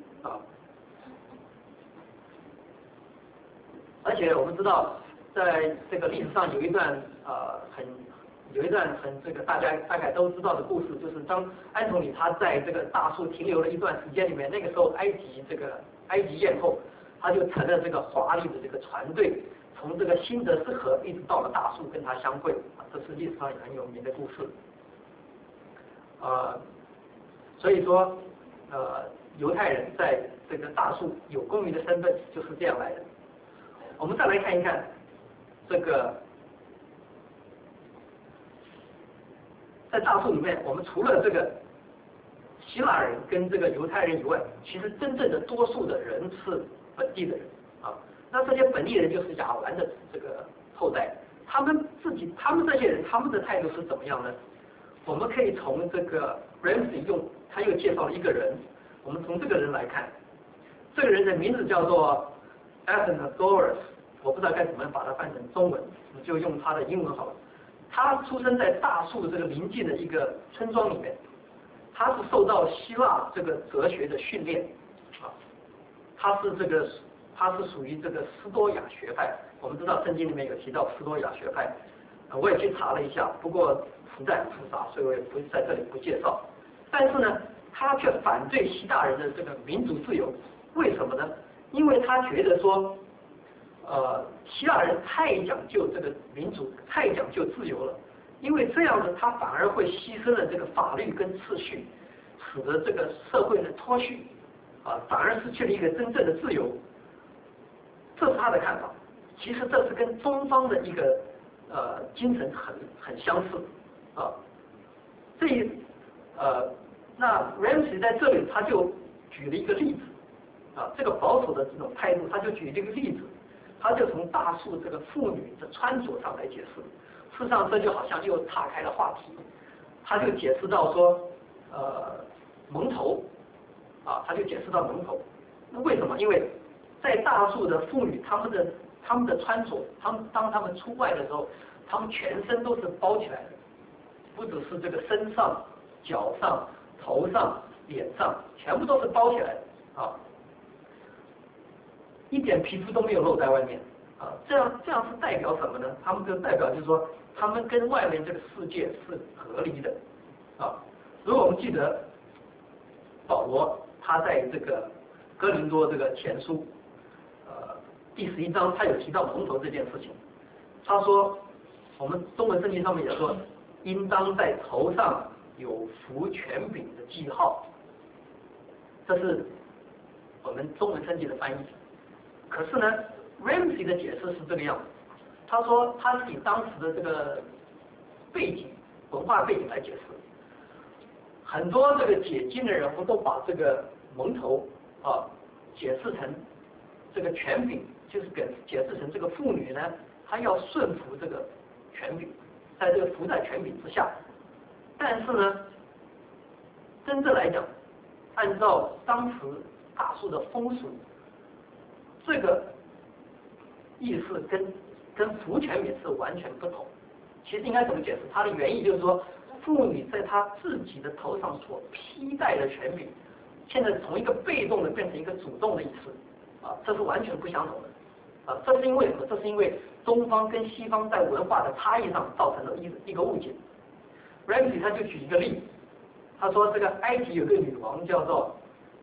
而且我们知道，在这个历史上有一段很这个大家大概都知道的故事，就是当安东尼他在这个大树停留了一段时间里面，那个时候埃及艳后，他就乘了这个华丽的这个船队，从这个辛德斯河一直到了大树跟他相会这是历史上很有名的故事所以说犹太人在这个大树有公民的身份就是这样来的。我们再来看一看这个在大树里面，我们除了这个希腊人跟这个犹太人以外，其实真正的多数的人是本地的人那这些本地人就是亚兰的这个后代，他们这些人他们的态度是怎么样呢？我们可以从这个 Ramsey 他又介绍了一个人，我们从这个人来看，这个人的名字叫做 Athenodorus， 我不知道该怎么把它翻成中文，我就用他的英文好了。他出生在大树这个邻近的一个村庄里面，他是受到希腊这个哲学的训练他是属于这个斯多亚学派。我们知道圣经里面有提到斯多亚学派我也去查了一下，不过实在很复杂，所以我也不在这里不介绍。但是呢，他却反对希腊人的这个民主自由，为什么呢？因为他觉得说希腊人太讲究这个民主，太讲究自由了，因为这样子他反而会牺牲了这个法律跟秩序，使得这个社会的脱序反而失去了一个真正的自由。这是他的看法。其实这是跟东方的一个精神很相似那 Ramsey 在这里他就举了一个例子这个保守的这种态度，他就举了一个例子，他就从大树这个妇女的穿着上来解释。事实上这就好像又岔开了话题，他就解释到说蒙头他就解释到蒙头。那为什么？因为在大树的妇女他们的穿着，当他们出外的时候，他们全身都是包起来的，不只是这个身上、脚上、头上、脸上，全部都是包起来的一点皮肤都没有露在外面这样是代表什么呢？他们就代表就是说，他们跟外面这个世界是隔离的如果我们记得保罗他在这个哥林多这个前书，第11章他有提到蒙头这件事情。他说，我们中文圣经上面也说，应当在头上有服权柄的记号，这是我们中文圣经的翻译。可是呢 ，Ramsey 的解释是这个样子。他说他是以当时的这个背景、文化背景来解释。很多这个解经的人都把这个蒙头解释成这个权柄，就是解释成这个妇女呢，她要顺服这个权柄，在这个服在权柄之下。但是呢，真正来讲，按照当时大数的风俗，这个意思跟服权柄是完全不同。其实应该怎么解释？它的原意就是说，妇女在她自己的头上所披戴的权柄，现在从一个被动的变成一个主动的意思，这是完全不相同的，这是因为什么？这是因为东方跟西方在文化的差异上造成的一个误解。Ramsey 他就举一个例子，他说这个埃及有个女王叫做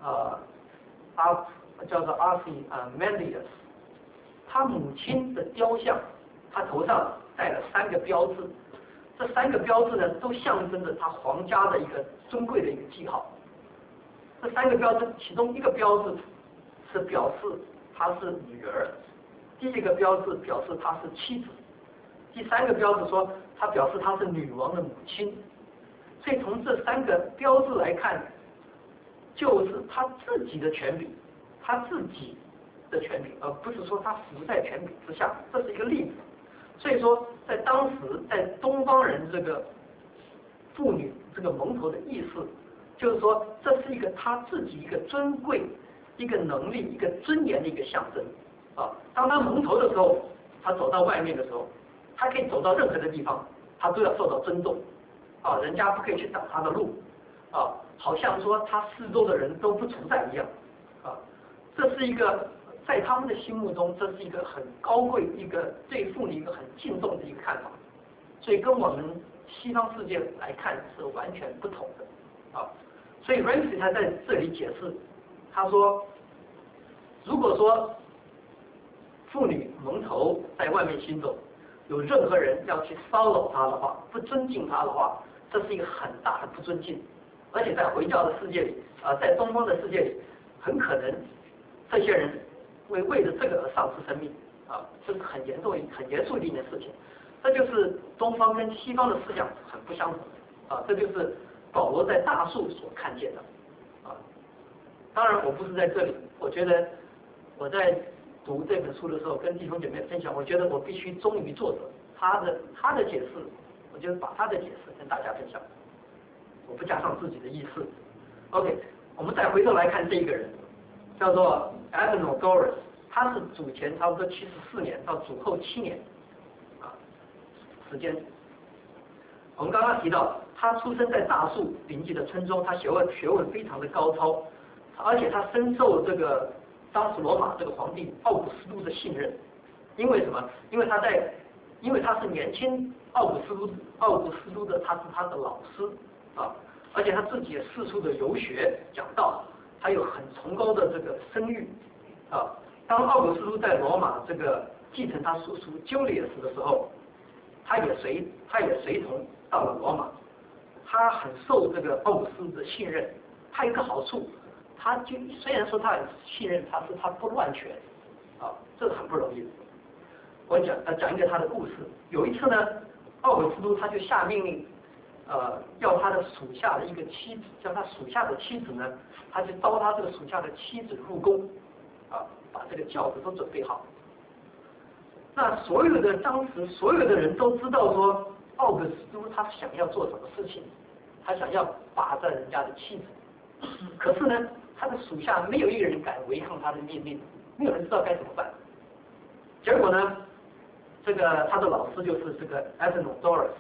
Mendius， 她母亲的雕像，她头上戴了3个标志，这3个标志呢都象征着她皇家的一个尊贵的一个记号。这3个标志，其中一个标志是表示她是女儿，第一个标志表示她是妻子，第3个标志说她表示她是女王的母亲。所以从这3个标志来看，就是她自己的权柄，她自己的权柄，而不是说她服在权柄之下，这是一个例子。所以说，在当时在东方人这个妇女这个蒙头的意思，就是说这是一个她自己一个尊贵、一个能力、一个尊严的一个象征。当她蒙头的时候，她走到外面的时候，她可以走到任何的地方，她都要受到尊重。人家不可以去挡她的路。好像说她四周的人都不存在一样。这是一个在他们的心目中，这是一个很高贵、一个对妇女一个很敬重的一个看法。所以跟我们西方世界来看是完全不同的。所以 Ramsey 他在这里解释，他说，如果说妇女蒙头在外面行走，有任何人要去骚扰她的话，不尊敬她的话，这是一个很大的不尊敬。而且在回教的世界里，在东方的世界里，很可能这些人为了这个而丧失生命。这是很严肃的一件事情。这就是东方跟西方的思想很不相同。这就是保罗在大数所看见的。当然我不是在这里，我觉得我在读这本书的时候跟弟兄姐妹分享，我觉得我必须忠于作者，他的解释，我就把他的解释跟大家分享，我不加上自己的意思。OK， 我们再回头来看这一个人，叫做 Athenagoras， 他是主前差不多74年到主后7年时间。我们刚刚提到，他出生在大树邻近的村中，他学问非常的高超，而且他深受这个当时罗马这个皇帝奥古斯都的信任。因为什么？因为他是年轻奥古斯都的，他是他的老师而且他自己也四处的游学讲道，他有很崇高的这个声誉当奥古斯都在罗马这个继承他叔叔Julius的时候，他也随同到了罗马。他很受这个奥古斯都的信任。他有一个好处，他就虽然说他很信任他，是他不乱权这是很不容易的。我讲一个他的故事。有一次呢，奥古斯都他就下命令要他的属下的一个妻子，叫他属下的妻子呢，他就招他这个属下的妻子入宫把这个轿子都准备好。那当时所有的人都知道说，奥古斯都他想要做什么事情，他想要霸占人家的妻子。可是呢，他的属下没有一个人敢违抗他的命令，没有人知道该怎么办。结果呢，这个他的老师就是这个 Athenagoras，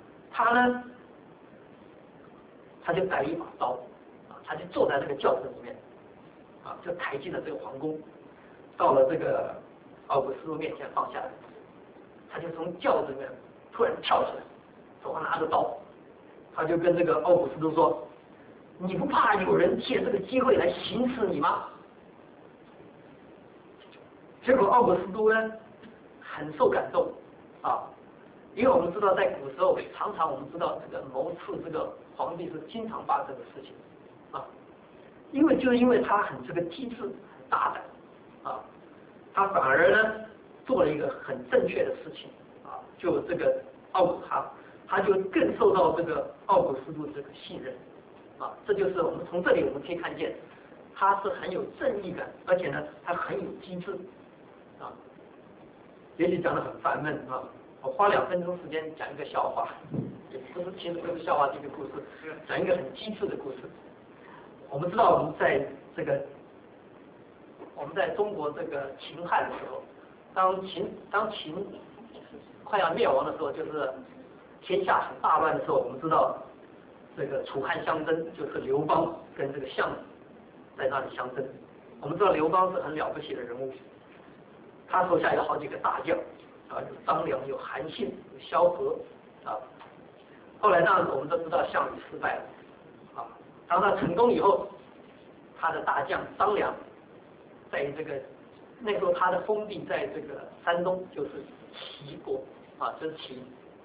他就带了一把刀他就坐在这个轿子里面就抬进了这个皇宫，到了这个奥古斯都面前放下来。他就从轿子里面突然跳起来，手上拿着刀，他就跟这个奥古斯都说：“ 你不怕有人借这个机会来行刺你吗？结果奥古斯都呢很受感动啊，因为我们知道在古时候常常我们知道这个谋刺这个皇帝是经常发生的事情啊，因为他很这个机智很大胆啊，他反而呢做了一个很正确的事情啊，就这个他就更受到这个奥古斯都这个信任啊，这就是我们从这里我们可以看见他是很有正义感，而且呢他很有机智啊，也许讲得很烦闷啊，我花2分钟时间讲一个笑话，也不是其实不是笑话，这个故事，讲一个很机智的故事。我们知道我们在中国这个秦汉的时候，当秦快要灭亡的时候，就是天下很大乱的时候，我们知道这个楚汉相争，就是刘邦跟这个项羽在那里相争。我们知道刘邦是很了不起的人物，他手下有好几个大将啊，有张良、有韩信、有萧何啊。后来当然我们都知道项羽失败了啊，当他成功以后，他的大将张良在这个那时候他的封地在这个山东，就是齐国啊，这是齐。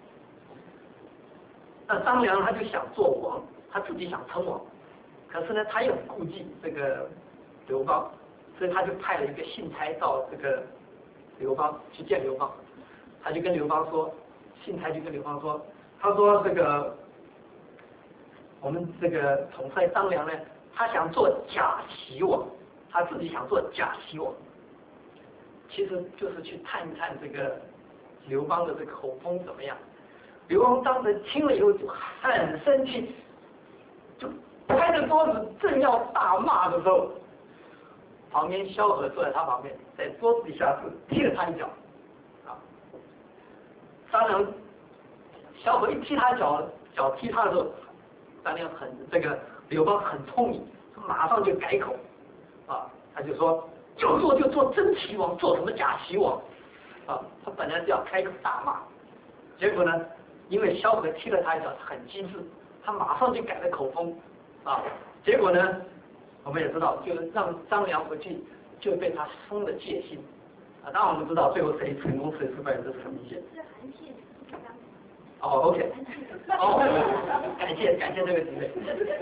那张良他就想做王，他自己想称王，可是呢他又很顾忌这个刘邦，所以他就派了一个信差到这个刘邦去见刘邦，他就跟刘邦说，信差就跟刘邦说，他说这个我们这个统帅张良呢，他想做假齐王，他自己想做假齐王，其实就是去探一探这个刘邦的这个口风怎么样。刘邦当时听了以后就很生气，就拍着桌子正要大骂的时候，旁边萧何坐在他旁边，在桌子底下踢了他一脚，啊，张良萧何一踢他脚踢他的时候，张良刘邦很聪明，马上就改口，啊，他就说要做就做真齐王，做什么假齐王，啊，他本来是要开口大骂，结果呢？因为萧何踢了他一脚，他很机智，他马上就改了口风，啊，结果呢，我们也知道，就是让张良回去就被他松了戒心，啊，当然我们知道最后谁成功谁失败，这是很明显。 是韩信。 哦 ，OK， 哦，感谢这个机会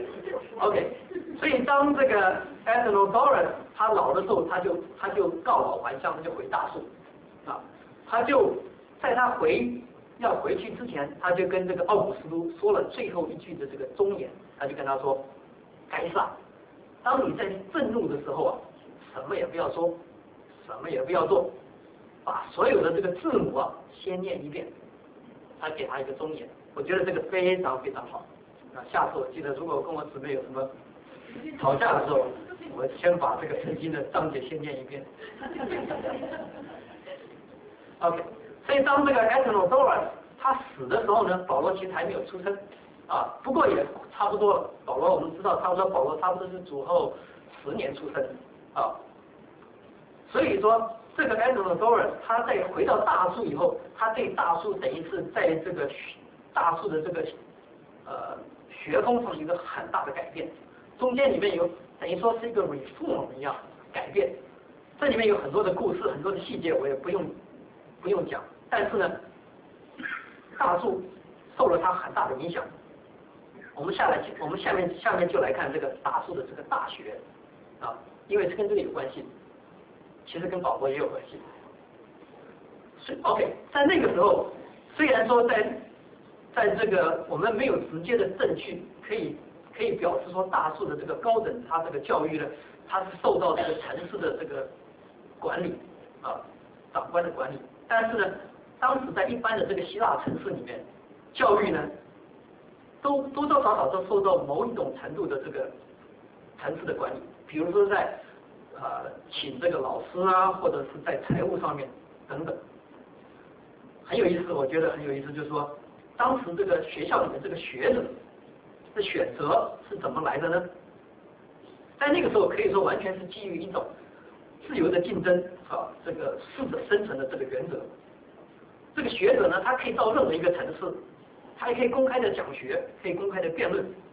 ，OK， 所以当这个 Athenodorus 他老的时候，他就告老还乡，他就回大树，啊，他就在他要回去之前，他就跟这个奥古斯都说了最后一句的这个忠言，他就跟他说：“该撒，当你在震怒的时候啊，什么也不要说，什么也不要做，把所有的这个字母啊先念一遍。”他给他一个忠言，我觉得这个非常非常好。啊，下次我记得如果我跟我姊妹有什么吵架的时候，我先把这个圣经的章节先念一遍。OK。所以当这个 Athenodorus 他死的时候呢，保罗其实还没有出生，啊，不过也差不多了。保罗我们知道，保罗差不多是主后10年出生，啊，所以说这个 Athenodorus 他在回到大树以后，他对大树等于是在这个大树的这个学风上有一个很大的改变，中间里面有等于说是一个 reform 一样改变，这里面有很多的故事，很多的细节，我也不用讲。但是呢，大树受了它很大的影响。我们下面就来看这个大树的这个大学啊，因为是跟这个有关系，其实跟保罗也有关系。所以 OK， 在那个时候，虽然说在这个我们没有直接的证据可以表示说大树的这个高等它这个教育呢，它是受到这个城市的这个管理啊，长官的管理，但是呢。当时在一般的这个希腊城市里面，教育呢，多多少少都受到某一种程度的这个城市的管理，比如说在请这个老师啊，或者是在财务上面等等。很有意思，我觉得很有意思，就是说，当时这个学校里面这个学者的选择是怎么来的呢？在那个时候可以说完全是基于一种自由的竞争啊，这个适者生存的这个原则。这个学者呢，他可以到任何一个城市，他也可以公开的讲学，可以公开的辩论，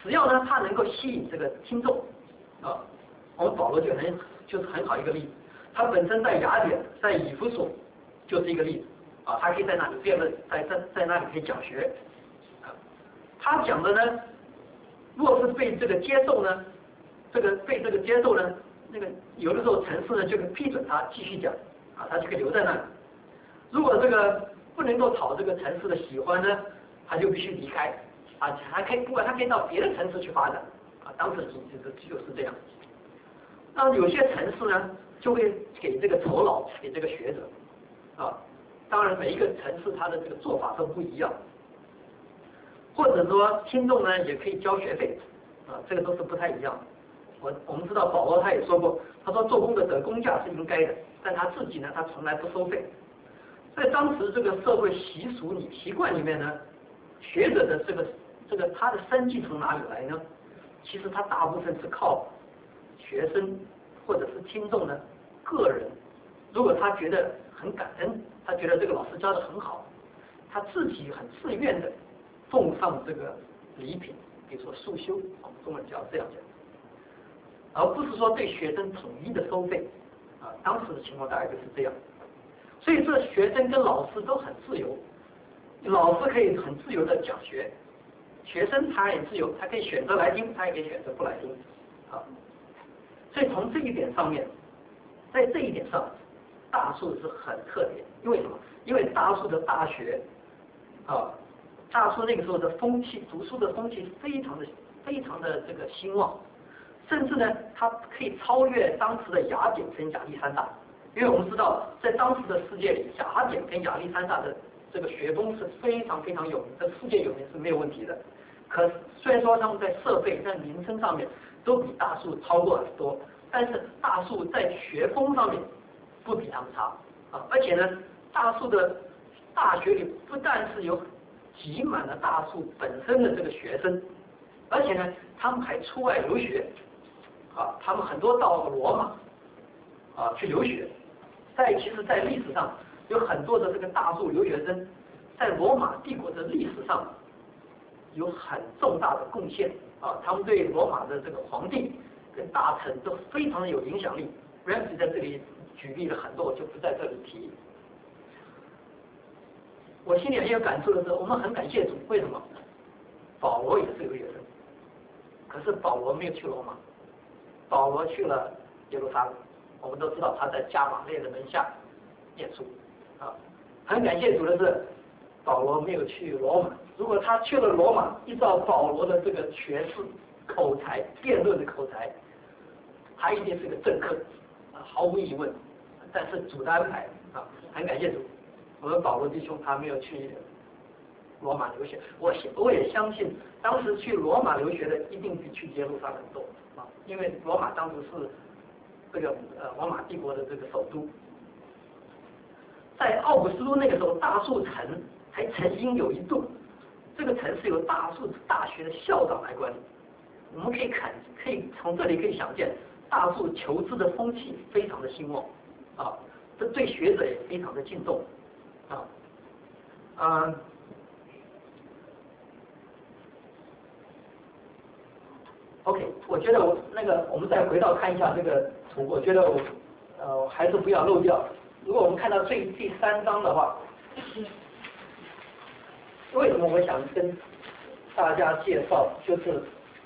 只要呢他能够吸引这个听众，啊，我们保罗就是很好一个例子。他本身在雅典，在以弗所就是一个例子，啊，他可以在那里辩论，在那里可以讲学，啊，他讲的呢，若是被这个接受呢，被这个接受呢，那个有的时候城市呢就会批准他继续讲，啊，他就可以留在那里。如果这个不能够讨这个城市的喜欢呢，他就必须离开，啊，不管他可以到别的城市去发展，啊，当时就是这样。那有些城市呢，就会给这个酬劳给这个学者，啊，当然每一个城市它的这个做法都不一样，或者说听众呢也可以交学费，啊，这个都是不太一样的。我们知道保罗他也说过，他说做工的得工价是应该的，但他自己呢他从来不收费。在当时这个社会习惯里面呢，学者的这个他的生计从哪里来呢？其实他大部分是靠学生或者是听众的个人，如果他觉得很感恩，他觉得这个老师教的很好，他自己很自愿的奉上这个礼品，比如说束修，我们中文叫这样讲，而不是说对学生统一的收费，啊，当时的情况大概就是这样。所以这学生跟老师都很自由，老师可以很自由的讲学，学生他也自由，他可以选择来听，他也可以选择不来听，啊，所以从这一点上面，在这一点上，大树是很特点。因为什么？因为大树的大学，啊，大树那个时候的风气，读书的风气非常的这个兴旺，甚至呢，它可以超越当时的雅典跟亚历山大。因为我们知道，在当时的世界里，雅典跟亚历山大的这个学风是非常有名，在世界有名是没有问题的。可虽然说他们在设备、在名声上面都比大树超过很多，但是大树在学风上面不比他们差啊！而且呢，大树的大学里不但是有挤满了大树本身的这个学生，而且呢，他们还出外留学啊，他们很多到罗马啊去留学。其实，在历史上有很多的这个大树留学生，在罗马帝国的历史上有很重大的贡献啊！他们对罗马的这个皇帝跟大臣都非常的有影响力。Ramsey 在这里举例了很多，我就不在这里提。我心里很有感触的是，我们很感谢主，为什么？保罗也是留学生，可是保罗没有去罗马，保罗去了耶路撒冷。我们都知道他在加马列的门下念书啊。很感谢主的是，保罗没有去罗马。如果他去了罗马，依照保罗的这个学识、口才、辩论的口才，他一定是个政客啊，毫无疑问。但是主的安排啊，很感谢主，我们保罗弟兄他没有去罗马留学。我也相信，当时去罗马留学的一定比去耶路撒冷多啊，因为罗马当时是这个罗马帝国的这个首都。在奥古斯都那个时候，大树城还曾经有一度，这个城是由大树大学的校长来管理。我们可以从这里可以想见，大树求知的风气非常的兴旺啊，这对学者也非常的敬重啊。OK， 我觉得我们再回到看一下这个图，我觉得还是不要漏掉。如果我们看到第3章的话，为什么我想跟大家介绍，就是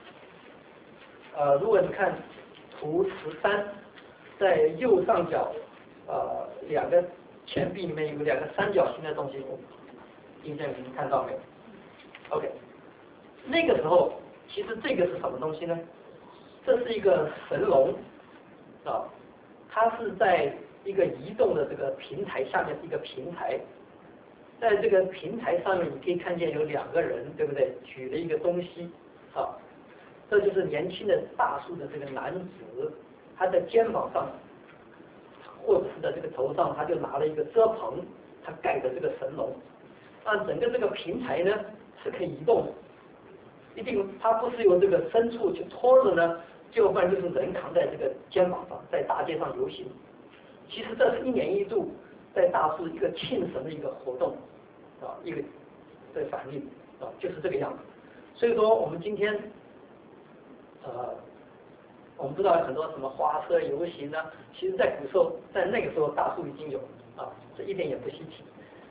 如果你看图13，在右上角2个前壁里面有2个三角形的东西，今天你们看到没有 ？OK， 那个时候。其实这个是什么东西呢？这是一个神龙啊，它是在一个移动的这个平台下面，一个平台，在这个平台上面你可以看见有2个人，对不对？举了一个东西啊，这就是年轻的大树的这个男子，他的肩膀上或者是在这个头上，他就拿了一个遮棚，他盖着这个神龙，那整个这个平台呢是可以移动的。一定，它不是由这个牲畜去拖着呢，就不然就是人扛在这个肩膀上，在大街上游行。其实这是1年1度在大树一个庆神的一个活动啊，一个的反应啊，就是这个样子。所以说，我们今天我们知道很多什么花车游行呢，其实在古时候，在那个时候大树已经有啊，这一点也不稀奇。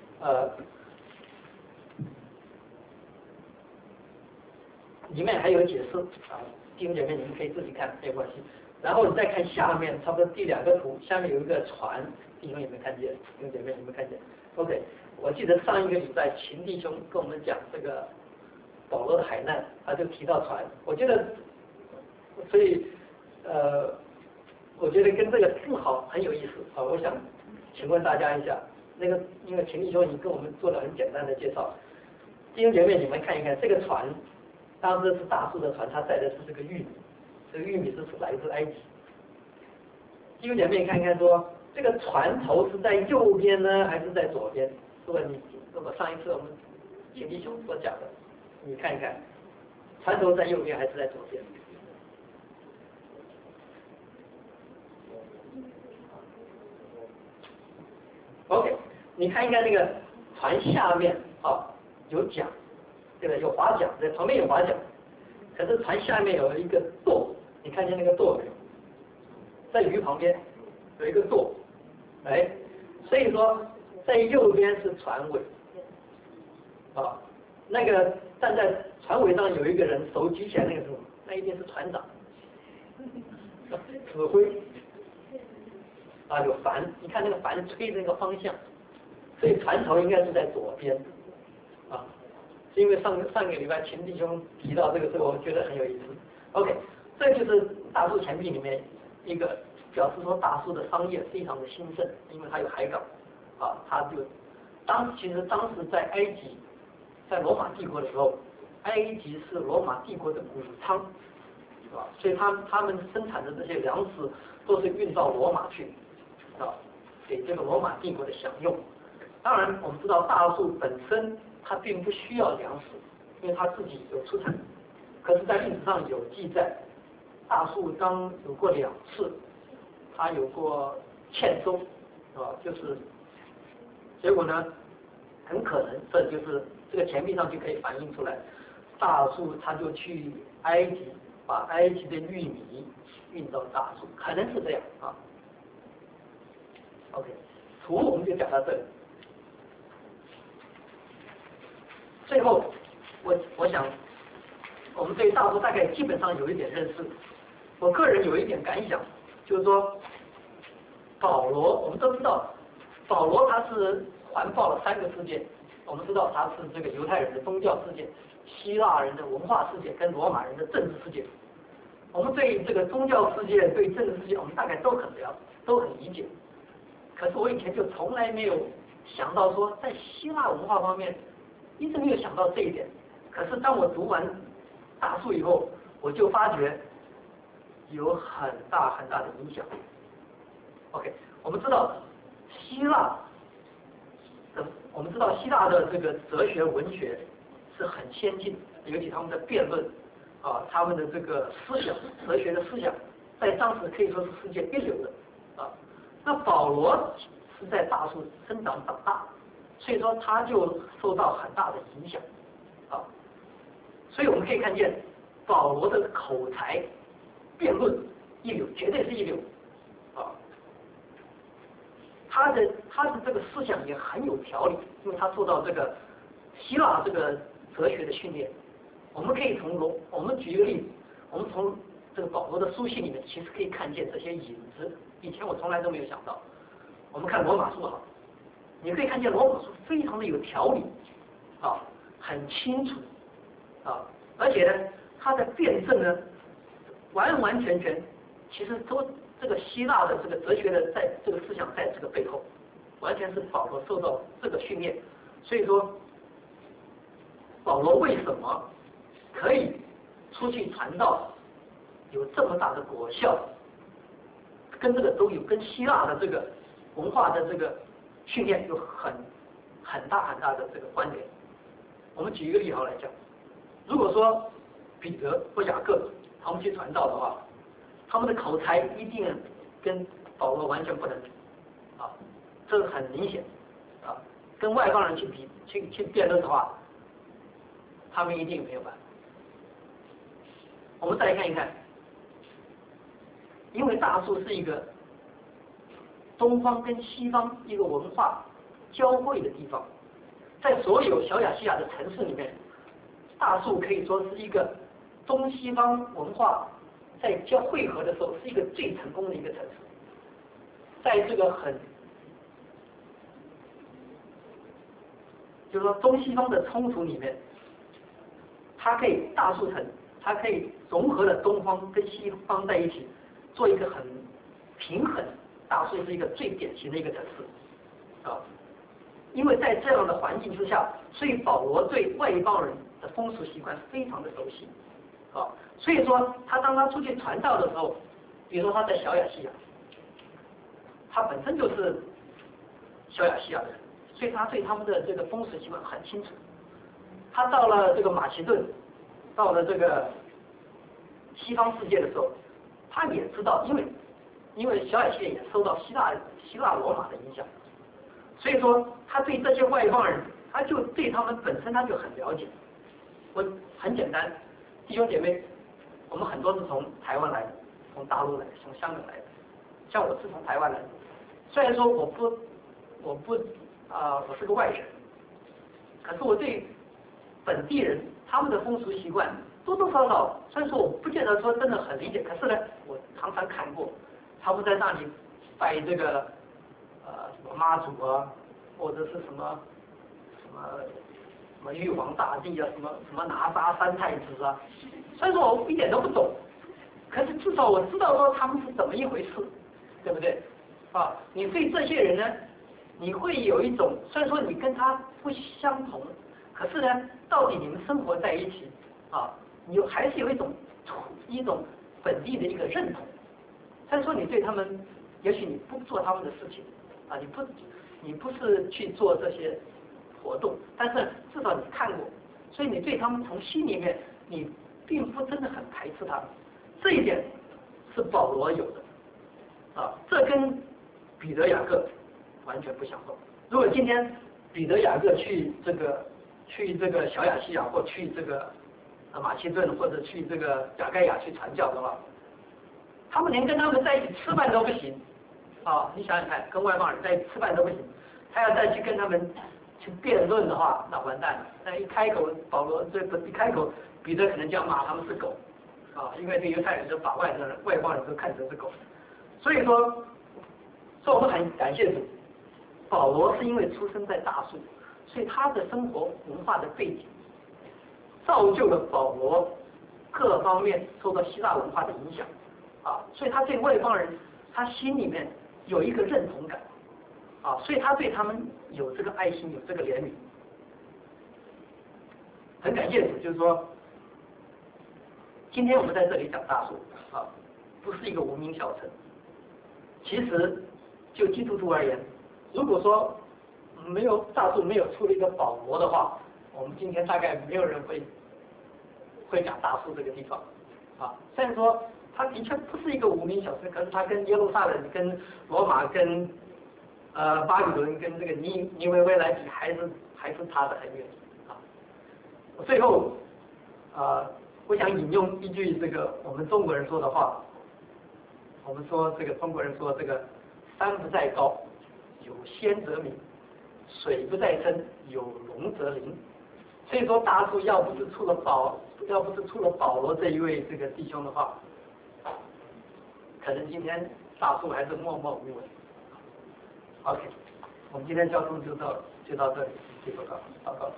里面还有解释啊，弟兄姐妹你们可以自己看，没有关系。然后你再看下面，差不多第2个图，下面有一个船，弟兄有没有看见？弟兄姐妹有没有看见 ？OK， 我记得上一个礼拜秦弟兄跟我们讲这个保罗的海难，他就提到船，我觉得，所以我觉得跟这个正好很有意思啊，我想请问大家一下，那个因为秦弟兄已经跟我们做了很简单的介绍，弟兄姐妹你们看一看这个船。当时是大树的船，它载的是这个玉米，这个玉米是来自埃及。弟兄姐妹看看说，这个船头是在右边呢，还是在左边？如果上一次我们秦弟兄所讲的，你看一看，船头在右边还是在左边？OK， 你看一看那个船下面啊有桨。对吧？有划桨，在旁边有划桨，可是船下面有一个舵，你看见那个舵没有？在鱼旁边有一个舵，哎，所以说在右边是船尾，啊，那个站在船尾上有一个人手举起来那个时候，那一定是船长，指挥，啊，有帆，你看那个帆吹的那个方向，所以船头应该是在左边，啊。因为上个礼拜秦弟兄提到这个时候，我觉得很有意思。OK， 这就是大树钱币里面一个表示说大树的商业非常的兴盛，因为它有海港，啊，它就其实当时在埃及，在罗马帝国的时候，埃及是罗马帝国的谷仓，是吧？所以他们生产的这些粮食都是运到罗马去，啊，给这个罗马帝国的享用。当然，我们知道大树本身。它并不需要粮食，因为它自己有出产。可是，在历史上有记载，大树刚有过2次，它有过欠收，啊，就是结果呢，很可能这就是这个钱币上就可以反映出来，大树它就去埃及，把埃及的玉米运到大树，可能是这样啊。OK， 图我们就讲到这里。最后，我想，我们对大树大概基本上有一点认识。我个人有一点感想，就是说，保罗，我们都知道，保罗他是环抱了3个世界。我们知道他是这个犹太人的宗教世界、希腊人的文化世界跟罗马人的政治世界。我们对这个宗教世界、对政治世界，我们大概都很理解。可是我以前就从来没有想到说，在希腊文化方面。一直没有想到这一点，可是当我读完大树以后，我就发觉有很大的影响。OK， 我们知道希腊的这个哲学文学是很先进，尤其他们的辩论啊，他们的这个思想，哲学的思想，在当时可以说是世界一流的啊。那保罗是在大树生长长大。所以说，他就受到很大的影响，啊，所以我们可以看见保罗的口才、辩论一流，绝对是一流，啊，他的这个思想也很有条理，因为他受到这个希腊这个哲学的训练。我们可以我们举一个例子，我们从这个保罗的书信里面，其实可以看见这些影子，以前我从来都没有想到。我们看罗马书好。你可以看见罗马书非常的有条理，啊，很清楚，啊，而且呢，他的辩证呢，完完全全，其实都这个希腊的这个哲学的在这个思想在这个背后，完全是保罗受到这个训练，所以说，保罗为什么可以出去传道，有这么大的果效，跟这个都有跟希腊的这个文化的这个。训练有很大的这个关联。我们举一个例好来讲，如果说彼得或雅各他们去传道的话，他们的口才一定跟保罗完全不能比，啊，这是很明显，啊，跟外邦人去辩论的话，他们一定没有办法。我们再看一看因为大树是一个东方跟西方一个文化交汇的地方，在所有小亚细亚的城市里面，大树可以说是一个东西方文化在汇合的时候是一个最成功的一个城市。在这个就是说东西方的冲突里面，大树城，它可以融合了东方跟西方在一起，做一个很平衡。大树是一个最典型的一个城市，啊，因为在这样的环境之下，所以保罗对外邦人的风俗习惯非常的熟悉，啊，所以说当他出去传道的时候，比如说他在小亚细亚，他本身就是小亚细亚的人，所以他对他们的这个风俗习惯很清楚。他到了这个马其顿，到了这个西方世界的时候，他也知道，因为小亚细亚也受到希腊罗马的影响，所以说他对这些外邦人，他就对他们本身他就很了解。我很简单，弟兄姐妹，我们很多是从台湾来的，从大陆来的，从香港来的，像我是从台湾来的。虽然说我是个外人，可是我对本地人他们的风俗习惯多多少少，虽然说我不见得说真的很理解，可是呢，我常常看过他们在那里拜这个什么妈祖啊，或者是什么玉皇大帝啊，什么哪吒三太子啊，虽然说我一点都不懂，可是至少我知道说他们是怎么一回事，对不对？啊，你对这些人呢，你会有一种，虽然说你跟他不相同，可是呢，到底你们生活在一起啊，你还是有一种本地的一个认同。虽然说你对他们，也许你不做他们的事情啊，你不是去做这些活动，但是至少你看过，所以你对他们从心里面你并不真的很排斥他们，这一点是保罗有的啊，这跟彼得雅各完全不相同。如果今天彼得雅各去这个小亚细亚，或去这个马其顿，或者去这个亚该亚去传教的话，他们连跟他们在一起吃饭都不行啊！你想想看，跟外邦人在一起吃饭都不行，他要再去跟他们去辩论的话，那完蛋了。那一开口，保罗一开口，彼得可能就要骂他们是狗啊，因为这犹太人就把外邦人都看成是狗，所以说我们很感谢主，保罗是因为出生在大树，所以他的生活文化的背景，造就了保罗各方面受到希腊文化的影响啊，所以他对外邦人，他心里面有一个认同感啊，所以他对他们有这个爱心，有这个怜悯。很感谢主，就是说，今天我们在这里讲大树啊，不是一个无名小城。其实就基督徒而言，如果说大树没有出了一个保罗的话，我们今天大概没有人会讲大树这个地方啊。虽然说它的确不是一个无名小城，可是它跟耶路撒冷、跟罗马、跟巴比伦、跟这个尼维微来比，还是差得很远啊。最后我想引用一句这个我们中国人说的话。我们说这个中国人说这个山不在高，有仙则名；水不在深，有龙则灵。所以说大树要不是出了保罗这一位这个弟兄的话，可能今天大树还是默默无闻。OK， 我们今天交通就到这里，谢谢祷告。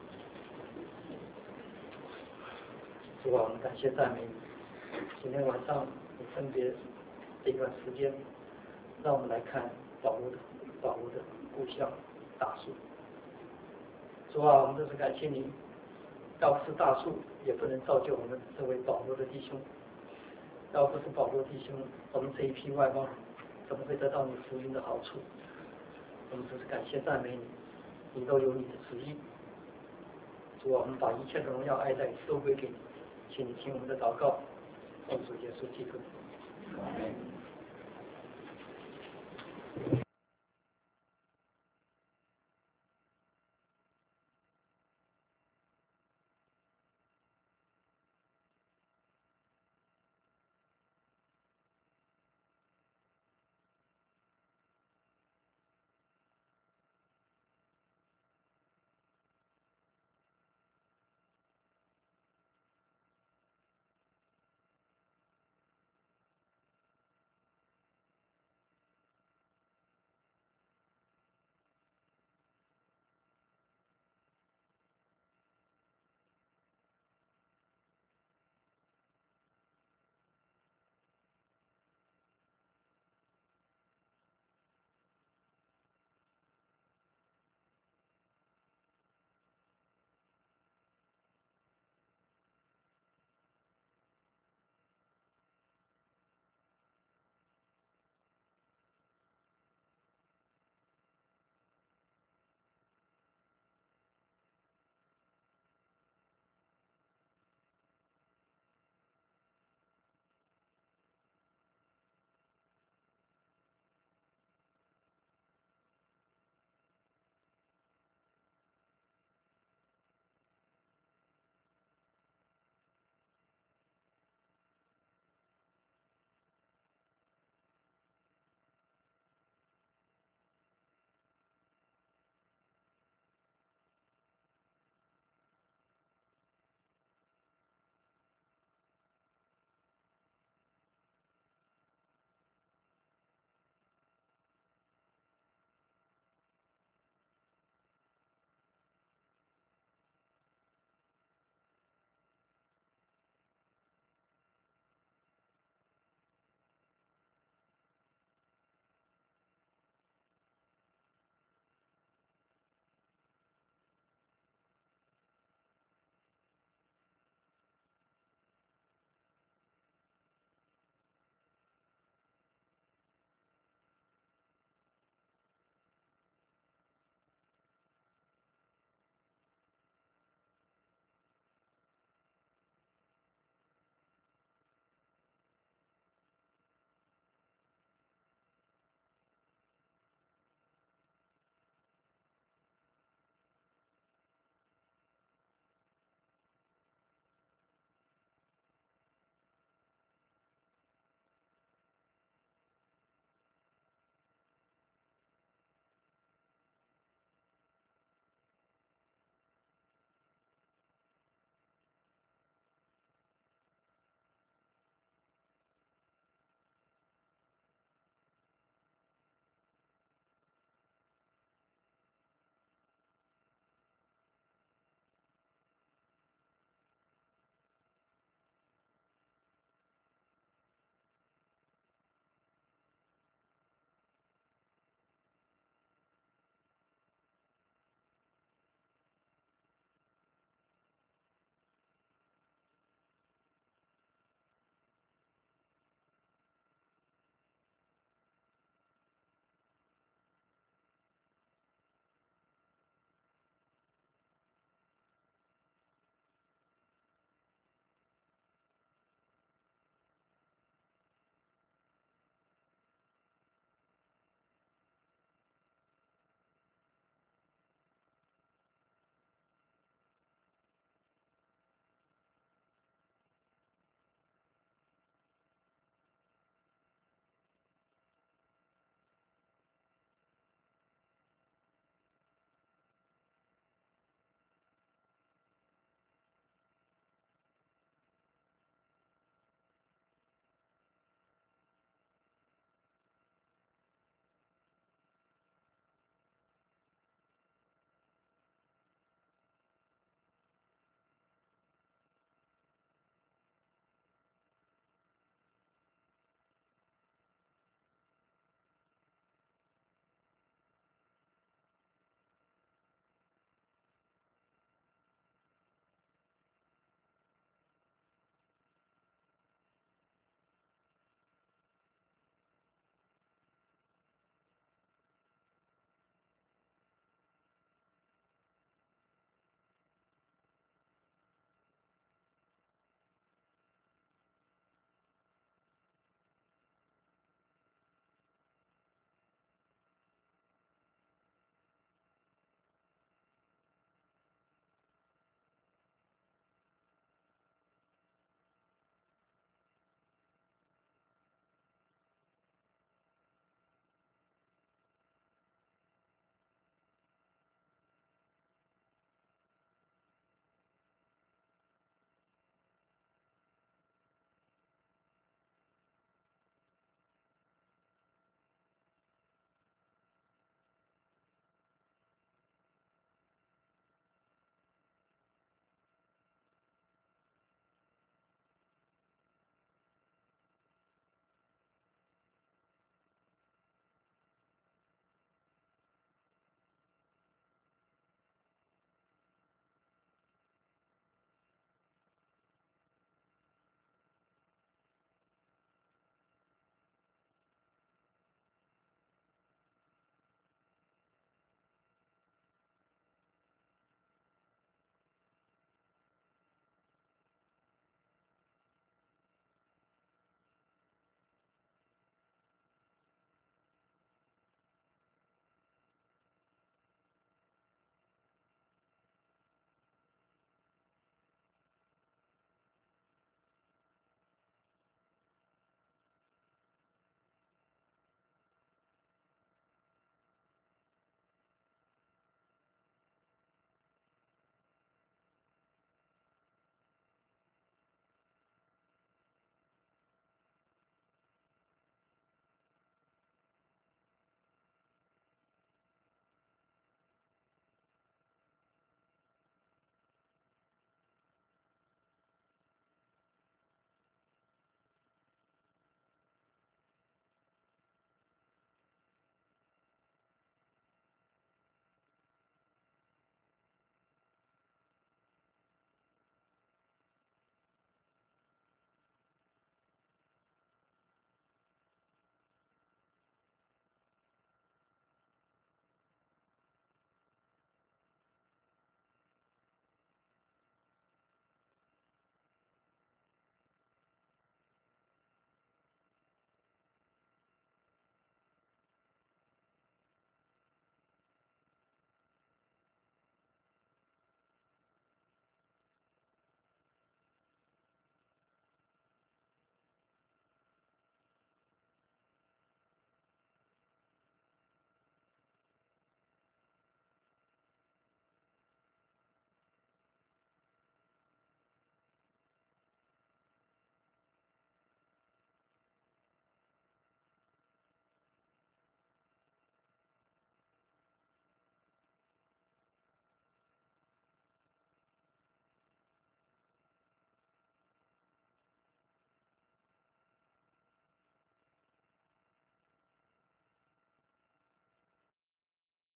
主啊，我们感谢赞美你。今天晚上你分别这段时间，让我们来看保罗的故乡大树。主啊，我们真是感谢你，要不是大树，也不能造就我们这位保罗的弟兄；要不是保罗弟兄，我们这一批外邦人怎么会得到你福音的好处？我们真是感谢赞美你，你都有你的旨意。主啊，我们把一切的荣耀爱戴都归给你，请你听我们的祷告，奉主耶稣基督。